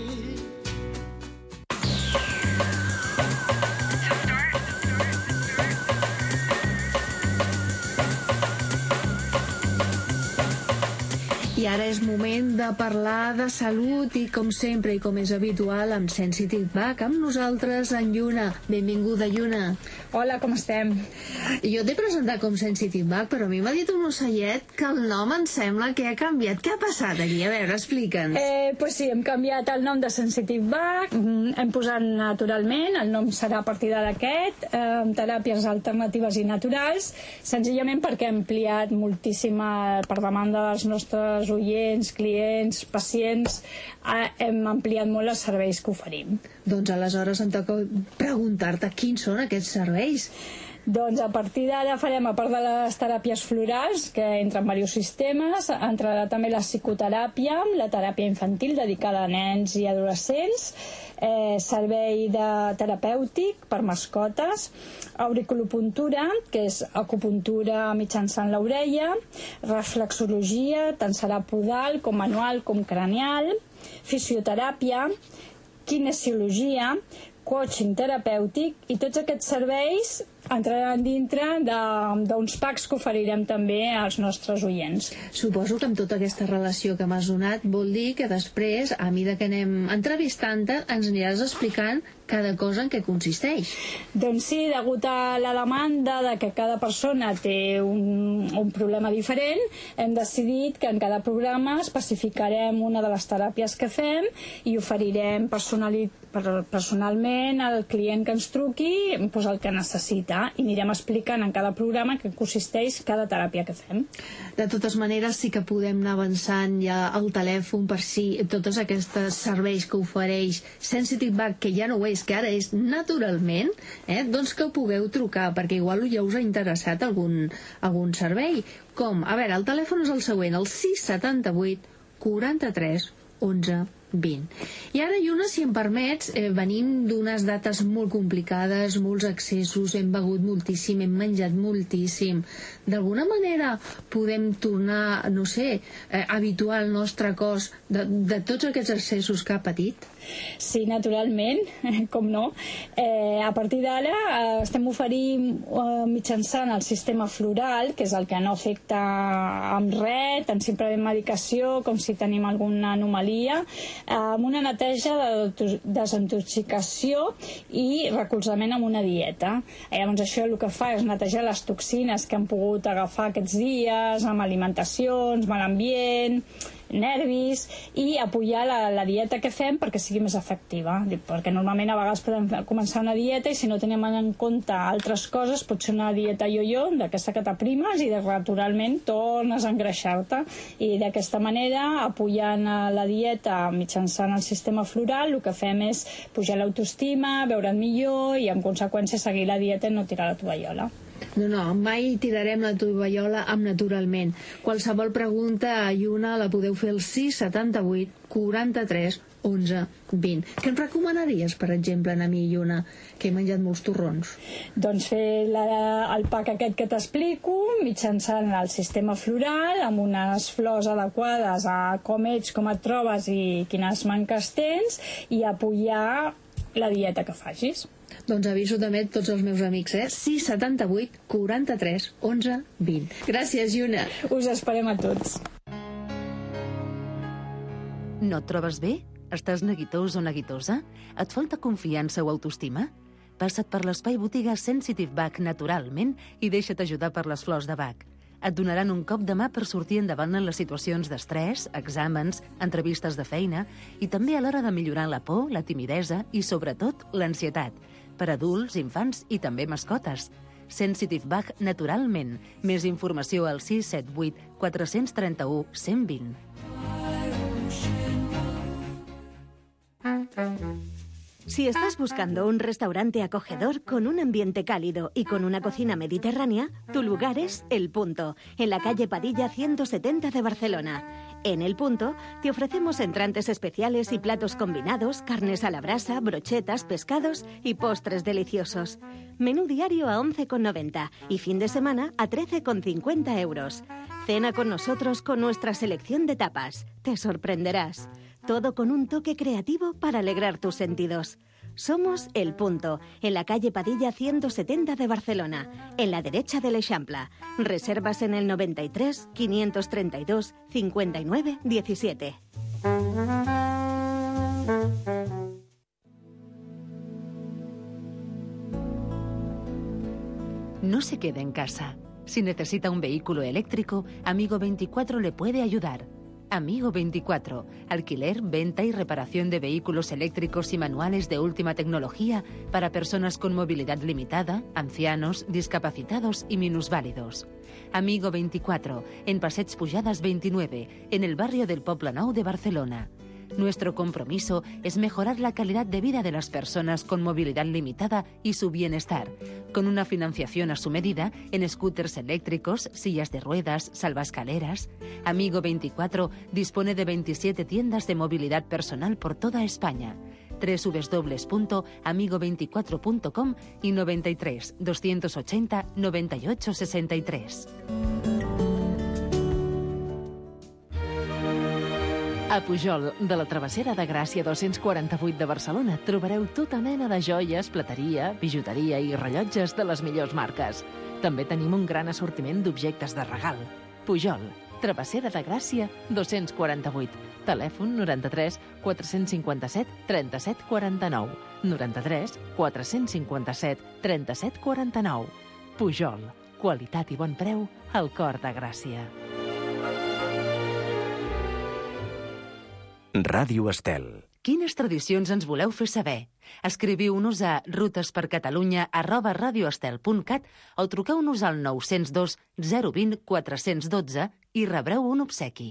I ara és moment de parlar de salut i, com sempre i com és habitual, amb Sensitive Back, amb nosaltres en Lluna. Benvinguda, Lluna. Hola, com estem? Jo t'he presentat com Sensitive Back, però a mi m'ha dit un ocellet que el nom em sembla que ha canviat. Què ha passat aquí? A veure, explica'ns. Eh, pues sí, hem canviat el nom de Sensitive Back, hem posat naturalment, el nom serà a partir d'aquest, eh, amb teràpies alternatives i naturals, senzillament perquè hem ampliat moltíssima, per demanda dels nostres oients, clients, pacients, eh, hem ampliat molt els serveis que oferim. Doncs aleshores em toca preguntar-te quins són aquests serveis. Doncs a partir d'ara farem, a part de les teràpies florals, que entren en diversos sistemes, entrarà també la psicoteràpia, la teràpia infantil dedicada a nens i adolescents, eh, servei de terapèutic per mascotes, auriculopuntura, que és acupuntura mitjançant l'orella, reflexologia, tant serà podal com manual com cranial, fisioteràpia, kinesiologia, coaching terapèutic, i tots aquests serveis entraran dintre d'uns packs que oferirem també als nostres oients. Suposo que amb tota aquesta relació que m'has donat vol dir que després, a mesura que anem entrevistant-te, ens aniràs explicant cada cosa en què consisteix. Doncs sí, degut a la demanda de que cada persona té un, un problema diferent, hem decidit que en cada programa especificarem una de les teràpies que fem i oferirem personali, personalment al client que ens truqui doncs el que necessita i anirem explicant en cada programa que consisteix cada teràpia que fem. De totes maneres, sí que podem anar avançant ja al telèfon per si tots aquests serveis que ofereix Sensitive Back, que ja no ho és, que ara és naturalment, eh, doncs que pugueu trucar, perquè igual ja us ha interessat algun, algun servei. Com? A veure, el telèfon és el següent, el sis setanta vuit quaranta-tres onze vint. I ara, Iuna, si em permets, eh, venim d'unes dates molt complicades, molts accessos, hem begut moltíssim, hem menjat moltíssim. D'alguna manera podem tornar, no sé, eh, habituar el nostre cos de, de tots aquests accessos que ha patit? Sí, naturalment, com no. Eh, a partir d'ara eh, estem oferint eh, mitjançant el sistema floral, que és el que no afecta amb res, tant si prenem medicació com si tenim alguna anomalia, eh, amb una neteja de desintoxicació i recolzament amb una dieta. Eh, llavors això el que fa és netejar les toxines que han pogut agafar aquests dies amb alimentacions, mal ambient, nervis, i apoyar la, la dieta que fem perquè sigui més efectiva, perquè normalment a vegades podem començar una dieta i si no tenim en compte altres coses pot ser una dieta yo-yo d'aquesta que t'aprimes i de, naturalment tornes a engreixar-te, i d'aquesta manera apoyant la dieta mitjançant el sistema floral el que fem és pujar l'autoestima, veure't millor i en conseqüència seguir la dieta i no tirar la tovallola. No, no, mai tirarem la tovallola amb naturalment. Qualsevol pregunta, Iuna, la podeu fer al sis setanta vuit quaranta-tres onze vint. Què ens recomanaries, per exemple, a mi, Iuna, que he menjat molts torrons? Doncs fer la, el pack aquest que t'explico mitjançant el sistema floral amb unes flors adequades a com ets, com et trobes i quines manques tens, i apoyar la dieta que facis. Doncs aviso també tots els meus amics, eh? sis setanta vuit quaranta-tres onze vint. Gràcies, Iuna. Us esperem a tots. No et trobes bé? Estàs neguitós o neguitosa? Et falta confiança o autoestima? Passa't per l'espai botiga Sensitive Back naturalment i deixa't ajudar per les flors de Bach. Et donaran un cop de mà per sortir endavant en les situacions d'estrès, exàmens, entrevistes de feina i també a l'hora de millorar la por, la timidesa i, sobretot, l'ansietat. Per adults, infants i també mascotes. Sensitive Back naturalment. Més informació al sis set vuit quatre tres u cent vint. Si estás buscando un restaurante acogedor con un ambiente cálido y con una cocina mediterránea, tu lugar es El Punto, en la calle Padilla ciento setenta de Barcelona. En El Punto te ofrecemos entrantes especiales y platos combinados, carnes a la brasa, brochetas, pescados y postres deliciosos. Menú diario a once con noventa y fin de semana a trece con cincuenta euros. Cena con nosotros con nuestra selección de tapas. Te sorprenderás. Todo con un toque creativo para alegrar tus sentidos. Somos El Punto, en la calle Padilla ciento setenta de Barcelona, en la derecha del Eixample. Reservas en el noventa y tres, quinientos treinta y dos, cincuenta y nueve, diecisiete. No se quede en casa. Si necesita un vehículo eléctrico, Amigo veinticuatro le puede ayudar. Amigo veinticuatro, alquiler, venta y reparación de vehículos eléctricos y manuales de última tecnología para personas con movilidad limitada, ancianos, discapacitados y minusválidos. Amigo veinticuatro, en Passeig Pujadas veintinueve, en el barrio del Poblenou de Barcelona. Nuestro compromiso es mejorar la calidad de vida de las personas con movilidad limitada y su bienestar, con una financiación a su medida en scooters eléctricos, sillas de ruedas, salvaescaleras. Amigo veinticuatro dispone de veintisiete tiendas de movilidad personal por toda España. doble u doble u doble u punto amigo veinticuatro punto com y noventa y tres, doscientos ochenta, noventa y ocho, sesenta y tres. A Pujol, de la Travessera de Gràcia dos-cents quaranta-vuit de Barcelona, trobareu tota mena de joies, plateria, bijuteria i rellotges de les millors marques. També tenim un gran assortiment d'objectes de regal. Pujol, Travessera de Gràcia dos-cents quaranta-vuit. Telèfon noranta-tres quatre-cents cinquanta-set trenta-set quaranta-nou. noranta-tres quatre-cents cinquanta-set trenta-set quaranta-nou. Pujol, qualitat i bon preu al cor de Gràcia. Ràdio Estel. Quines tradicions ens voleu fer saber? Escriviu-nos a rutespercatalunya arroba radioestel punt cat o truqueu-nos al nou zero dos zero dos zero quatre un dos i rebreu un obsequi.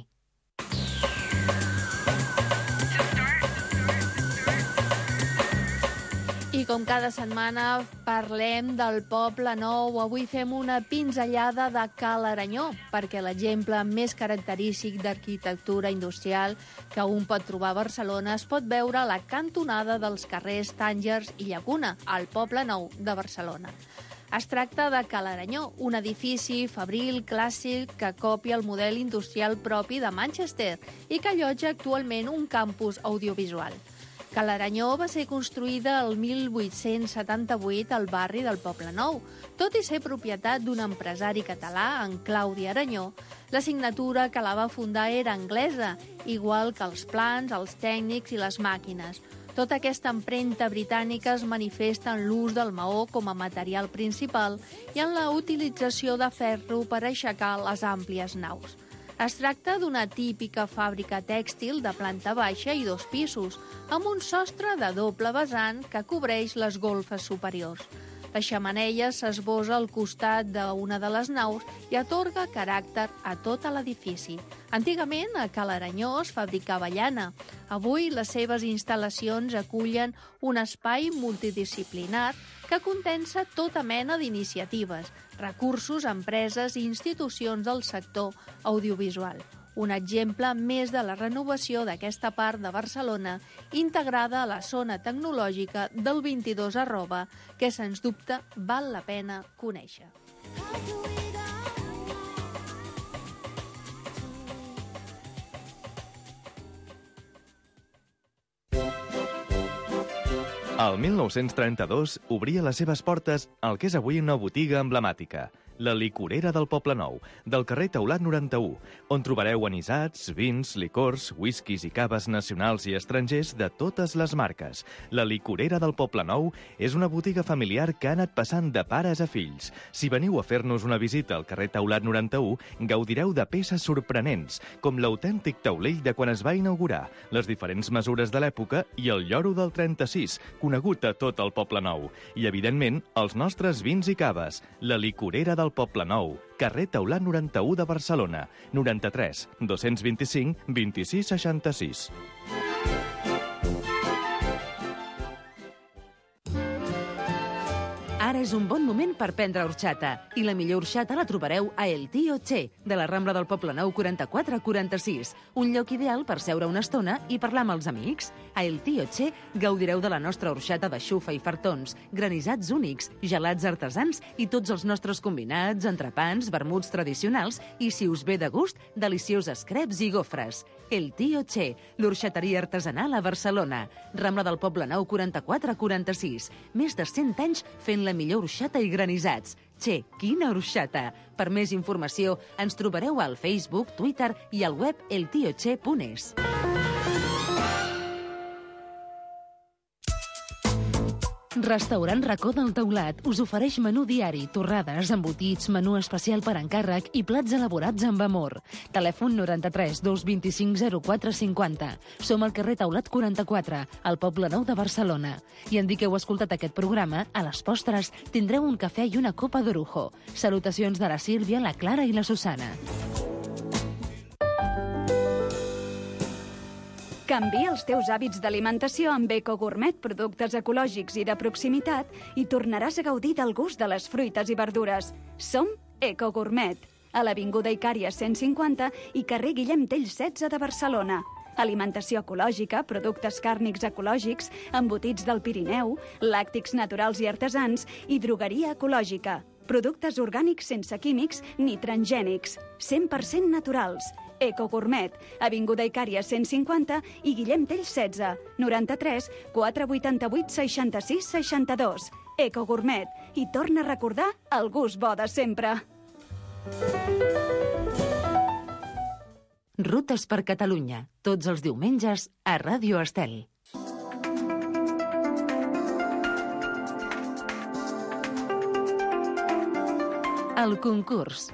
I com cada setmana parlem del Poble Nou. Avui fem una pinzellada de Ca l'Aranyó, perquè l'exemple més característic d'arquitectura industrial que un pot trobar a Barcelona es pot veure a la cantonada dels carrers Tàngers i Llacuna, al Poble Nou de Barcelona. Es tracta de Ca l'Aranyó, un edifici fabril clàssic que copia el model industrial propi de Manchester i que allotja actualment un campus audiovisual. Ca l'Aranyó va ser construïda el mil vuit-cents setanta-vuit al barri del Poble Nou. Tot i ser propietat d'un empresari català, en Claudi Aranyó, la signatura que la va fundar era anglesa, igual que els plans, els tècnics i les màquines. Tota aquesta empremta britànica es manifesta en l'ús del maó com a material principal i en la utilització de ferro per aixecar les àmplies naus. Es tracta d'una típica fàbrica tèxtil de planta baixa i dos pisos, amb un sostre de doble vessant que cobreix les golfes superiors. La xemeneia s'esbosa al costat d'una de les naus i atorga caràcter a tot l'edifici. Antigament, a Ca l'Aranyó es fabricava llana. Avui, les seves instal·lacions acullen un espai multidisciplinar que condensa tota mena d'iniciatives, recursos, empreses i institucions del sector audiovisual. Un exemple més de la renovació d'aquesta part de Barcelona integrada a la zona tecnològica del vint-i-dos arroba, que, sens dubte, val la pena conèixer. El mil nou-cents trenta-dos obria les seves portes al que és avui una botiga emblemàtica, la licorera del Poble Nou, del carrer Taulat noranta-u, on trobareu anisats, vins, licors, whiskies i caves nacionals i estrangers de totes les marques. La licorera del Poble Nou és una botiga familiar que ha anat passant de pares a fills. Si veniu a fer-nos una visita al carrer Taulat noranta-u, gaudireu de peces sorprenents, com l'autèntic taulell de quan es va inaugurar, les diferents mesures de l'època i el lloro del trenta-sis, conegut a tot el Poble Nou. I, evidentment, els nostres vins i caves. La licorera del Poble Nou, carrer Taulat noranta-u de Barcelona, noranta-tres dos-cents vint-i-cinc vint-i-sis seixanta-sis. Ara és un bon moment per prendre horxata. I la millor horxata la trobareu a El Tío Che, de la Rambla del Poble Nou quaranta-quatre quaranta-sis. Un lloc ideal per seure una estona i parlar amb els amics. A El Tío Che gaudireu de la nostra horxata de xufa i fartons, granissats únics, gelats artesans i tots els nostres combinats, entrepans, vermuts tradicionals i, si us ve de gust, delicioses creps i gofres. El Tío Che, l'orxateria artesanal a Barcelona. Rambla del Poble Nou quaranta-quatre quaranta-sis. Més de cent anys fent la millor orxata i granissats. Che, quina orxata! Per més informació ens trobareu al Facebook, Twitter i al web el tio che punt es. Restaurant Racó del Teulat us ofereix menú diari, torrades, embotits, menú especial per encàrrec i plats elaborats amb amor. Telèfon noranta-tres dos vint-i-cinc zero quatre cinquanta. Som al carrer Teulat quaranta-quatre, al Poble Nou de Barcelona. I en dir que heu escoltat aquest programa, a les postres tindreu un cafè i una copa d'orujo. Salutacions de la Sílvia, la Clara i la Susana. Canvia els teus hàbits d'alimentació amb Eco Gourmet, productes ecològics i de proximitat, i tornaràs a gaudir del gust de les fruites i verdures. Som Eco Gourmet, a l'Avinguda Icària cent cinquanta i carrer Guillem Tell setze de Barcelona. Alimentació ecològica, productes càrnics ecològics, embotits del Pirineu, làctics naturals i artesans i drogueria ecològica. Productes orgànics sense químics ni transgènics, cent per cent naturals. Ecogourmet, avinguda Icària cent cinquanta i Guillem Tell setze, noranta-tres quatre vuitanta-vuit seixanta-sis seixanta-dos. Ecogourmet. I torna a recordar el gust bo de sempre. Rutes per Catalunya, tots els diumenges a Ràdio Estel. El concurs.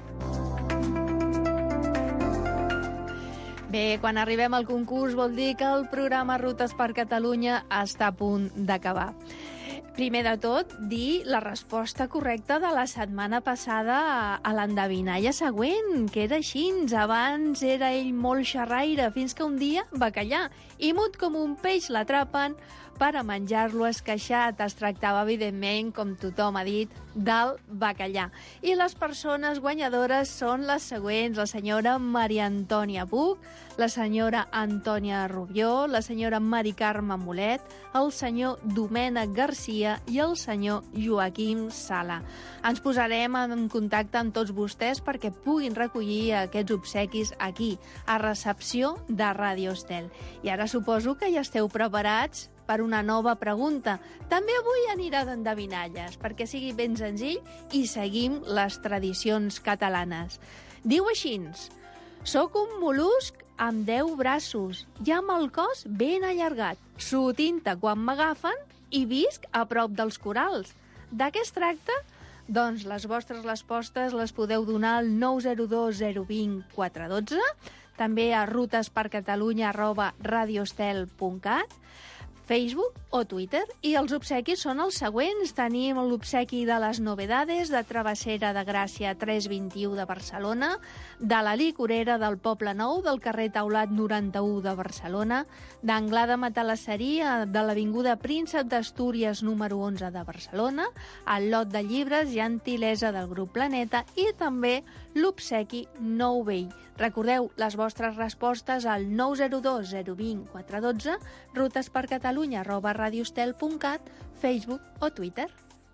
Bé, quan arribem al concurs vol dir que el programa Rutes per Catalunya està a punt d'acabar. Primer de tot, dir la resposta correcta de la setmana passada a l'endevinalla següent, que era així. Abans era ell molt xerraire, fins que un dia va callar. I mut com un peix l'atrapen per a menjar-lo esqueixat. Es tractava, evidentment, com tothom ha dit, del bacallà. I les persones guanyadores són les següents: la senyora Maria Antònia Buch, la senyora Antònia Rubió, la senyora Mari Carme Molet, el senyor Domènec Garcia i el senyor Joaquim Sala. Ens posarem en contacte amb tots vostès perquè puguin recollir aquests obsequis aquí, a recepció de Ràdio Estel. I ara suposo que ja esteu preparats per una nova pregunta. També avui anirà d'endevinalles, perquè sigui ben senzill i seguim les tradicions catalanes. Diu així: soc un mol·lusc amb deu braços i amb el cos ben allargat. S'ho-tinta quan m'agafen i visc a prop dels corals. De què es tracta? Doncs les vostres respostes les podeu donar al nou zero dos zero dos zero quatre un dos, també a rutespercatalunya arroba radioestel punt cat, Facebook o Twitter. I els obsequis són els següents. Tenim l'obsequi de les novedades de Travessera de Gràcia tres vint-i-u de Barcelona, de la licorera del Poble Nou del carrer Taulat noranta-u de Barcelona, d'Anglada Matalasseria de l'Avinguda Príncep d'Astúries número onze de Barcelona, el lot de llibres Gentilesa del grup Planeta i també l'obsequi Nou Vell. Recordeu les vostres respostes al nou zero dos zero dos zero quatre un dos, rutespercatalunya arroba radioestel punt cat, Facebook o Twitter.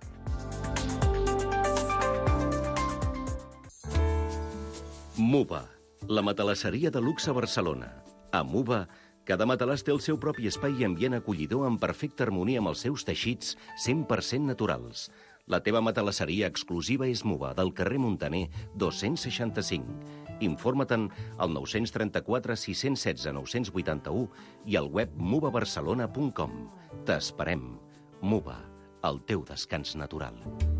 Muba, la matalasseria de luxe a Barcelona. A Muba, cada matalàs té el seu propi espai i ambient acollidor en perfecta harmonia amb els seus teixits cent per cent naturals. La teva matalasseria exclusiva és Muba, del carrer Muntaner dos-cents seixanta-cinc. Informa-te'n al nou tres quatre sis un set nou vuit u i al web muba barcelona punt com. T'esperem. Muba, el teu descans natural.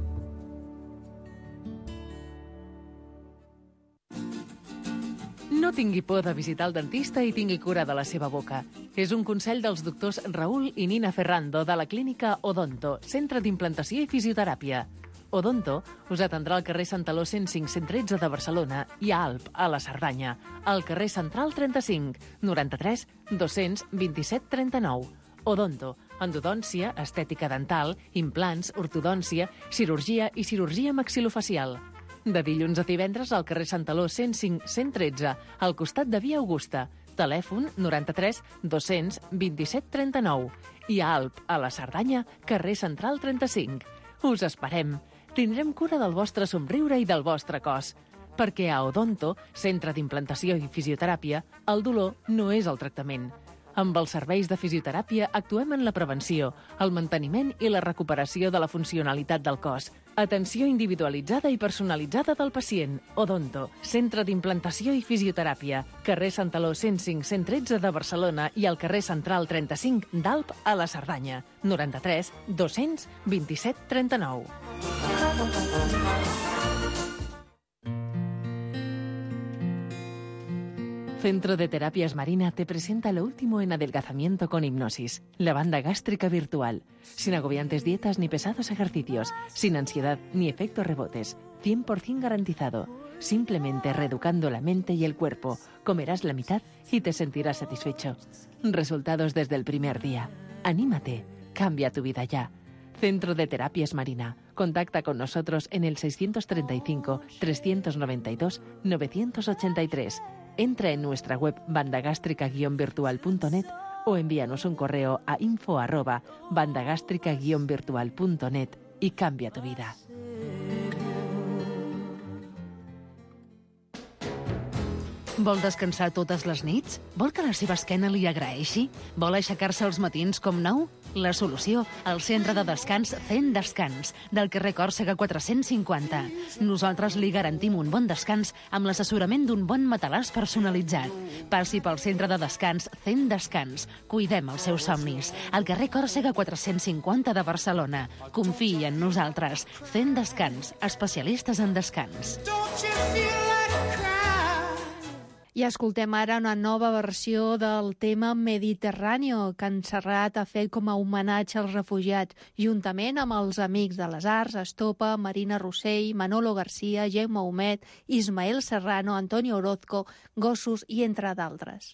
No tingui por de visitar el dentista i tingui cura de la seva boca. És un consell dels doctors Raül i Nina Ferrando de la clínica Odonto, centre d'implantació i fisioteràpia. Odonto us atendrà al carrer Santaló cent cinc cent tretze de Barcelona i a Alp, a la Cerdanya, al carrer Central trenta-cinc, noranta-tres dos-cents vint-i-set trenta-nou. Odonto, endodòncia, estètica dental, implants, ortodòncia, cirurgia i cirurgia maxilofacial. De dilluns a divendres al carrer Santaló cent cinc cent tretze, al costat de Via Augusta. Telèfon noranta-tres dos-cents vint-i-set trenta-nou. I a Alp, a la Cerdanya, carrer Central trenta-cinc. Us esperem. Tindrem cura del vostre somriure i del vostre cos. Perquè a Odonto, centre d'implantació i fisioteràpia, el dolor no és el tractament. Amb els serveis de fisioteràpia actuem en la prevenció, el manteniment i la recuperació de la funcionalitat del cos. Atenció individualitzada i personalitzada del pacient. Odonto, centre d'implantació i fisioteràpia. Carrer Santaló cent cinc cent tretze de Barcelona i al carrer Central trenta-cinc d'Alp a la Cerdanya. noranta-tres dos-cents vint-i-set trenta-nou. Centro de Terapias Marina te presenta lo último en adelgazamiento con hipnosis, la banda gástrica virtual, sin agobiantes dietas ni pesados ejercicios, sin ansiedad ni efectos rebotes, cien por ciento garantizado. Simplemente reeducando la mente y el cuerpo, comerás la mitad y te sentirás satisfecho. Resultados desde el primer día. Anímate, cambia tu vida ya. Centro de Terapias Marina. Contacta con nosotros en el seiscientos treinta y cinco, trescientos noventa y dos, novecientos ochenta y tres. Entra en nuestra web bandagástrica guion virtual punto net o envíanos un correo a info arroba bandagástrica guion virtual punto net y cambia tu vida. Vol descansar totes les nits? Vol que la seva esquena li agraeixi? Vol aixecar-se als matins com nou? La solució, al centre de descans Zen Descans, del carrer Còrsega quatre-cents cinquanta. Nosaltres li garantim un bon descans amb l'assessorament d'un bon matalàs personalitzat. Passi pel centre de descans Zen Descans. Cuidem els seus somnis. Al carrer Còrsega quatre-cents cinquanta de Barcelona. Confiï en nosaltres. Zen Descans, especialistes en descans. I escoltem ara una nova versió del tema Mediterráneo que en Serrat ha fet com a homenatge als refugiats, juntament amb els Amics de les Arts, Estopa, Marina Rossell, Manolo García, Jaume Humet, Ismael Serrano, Antonio Orozco, Gossos i entre d'altres.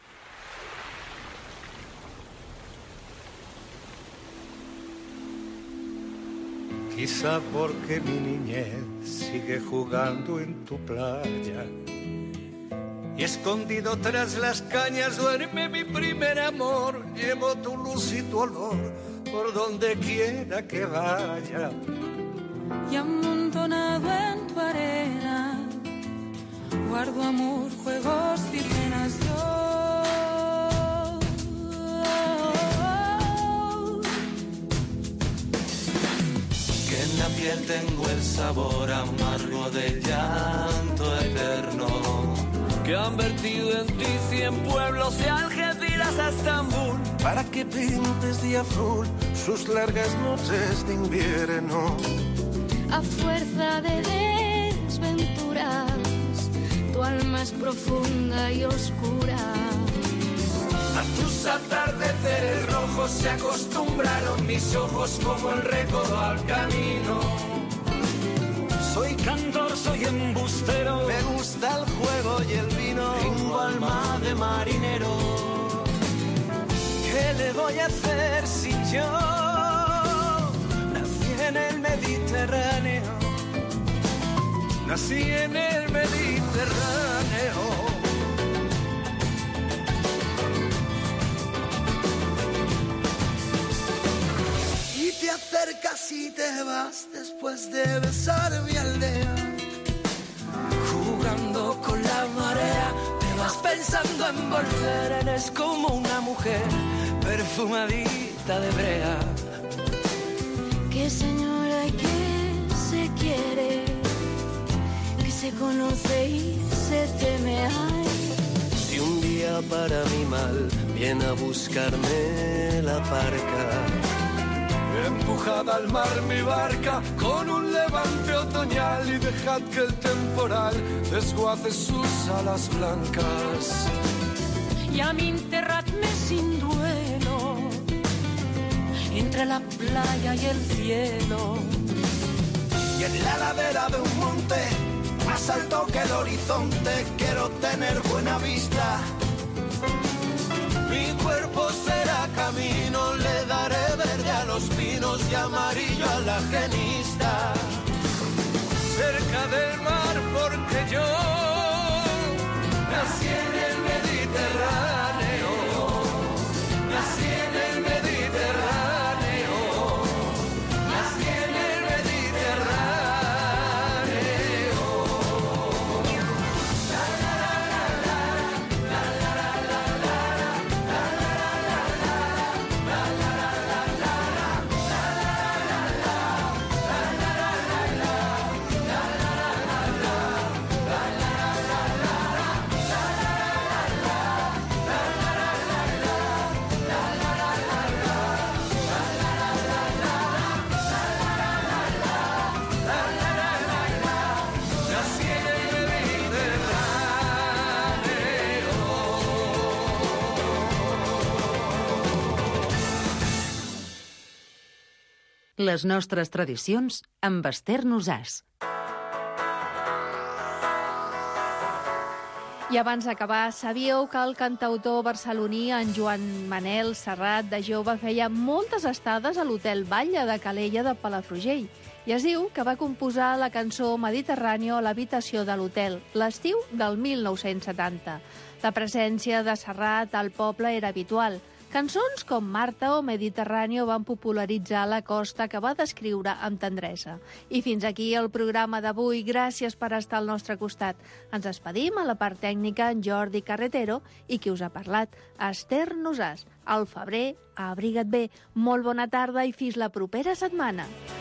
Quizá porque mi niñez sigue jugando en tu playa y escondido tras las cañas duerme mi primer amor. Llevo tu luz y tu olor por donde quiera que vaya. Y amontonado en tu arena guardo amor, juegos y penas yo. Que en la piel tengo el sabor amargo del llanto eterno, que han vertido en ti cien pueblos de Algeciras a Estambul, para que pintes de azul sus largas noches de invierno. A fuerza de desventuras, tu alma es profunda y oscura. A tus atardeceres rojos se acostumbraron mis ojos como el recodo al camino. Soy cantor, soy embustero, me gusta el juego y el vino, tengo alma de marinero. ¿Qué le voy a hacer si yo nací en el Mediterráneo? Nací en el Mediterráneo. Te acercas y te vas después de besar mi aldea. Jugando con la marea, te vas pensando en volver. Eres como una mujer perfumadita de brea. Que señora que se quiere, que se conoce y se teme. Ay. Si un día para mi mal viene a buscarme la parca, empujad al mar mi barca con un levante otoñal y dejad que el temporal desguace sus alas blancas. Y a mí enterradme sin duelo entre la playa y el cielo. Y en la ladera de un monte más alto que el horizonte quiero tener buena vista. Mi cuerpo será camino, le daré verde a los pinos y amarillo a la genista. Cerca del mar porque yo nací en el Mediterráneo, nací en el Mediterráneo, nací en el Mediterráneo. Les nostres tradicions amb Esther Nosàs. I abans d'acabar, sabíeu que el cantautor barceloní en Joan Manel Serrat de jove feia moltes estades a l'hotel Batlle de Calella de Palafrugell i es diu que va composar la cançó Mediterráneo a l'habitació de l'hotel l'estiu del mil nou-cents setanta. La presència de Serrat al poble era habitual. Cançons com Marta o Mediterráneo van popularitzar la costa que va descriure amb tendresa. I fins aquí el programa d'avui. Gràcies per estar al nostre costat. Ens despedim a la part tècnica en Jordi Carretero i qui us ha parlat, Esther Nosàs. Al febrer, abriga't bé. Molt bona tarda i fins la propera setmana.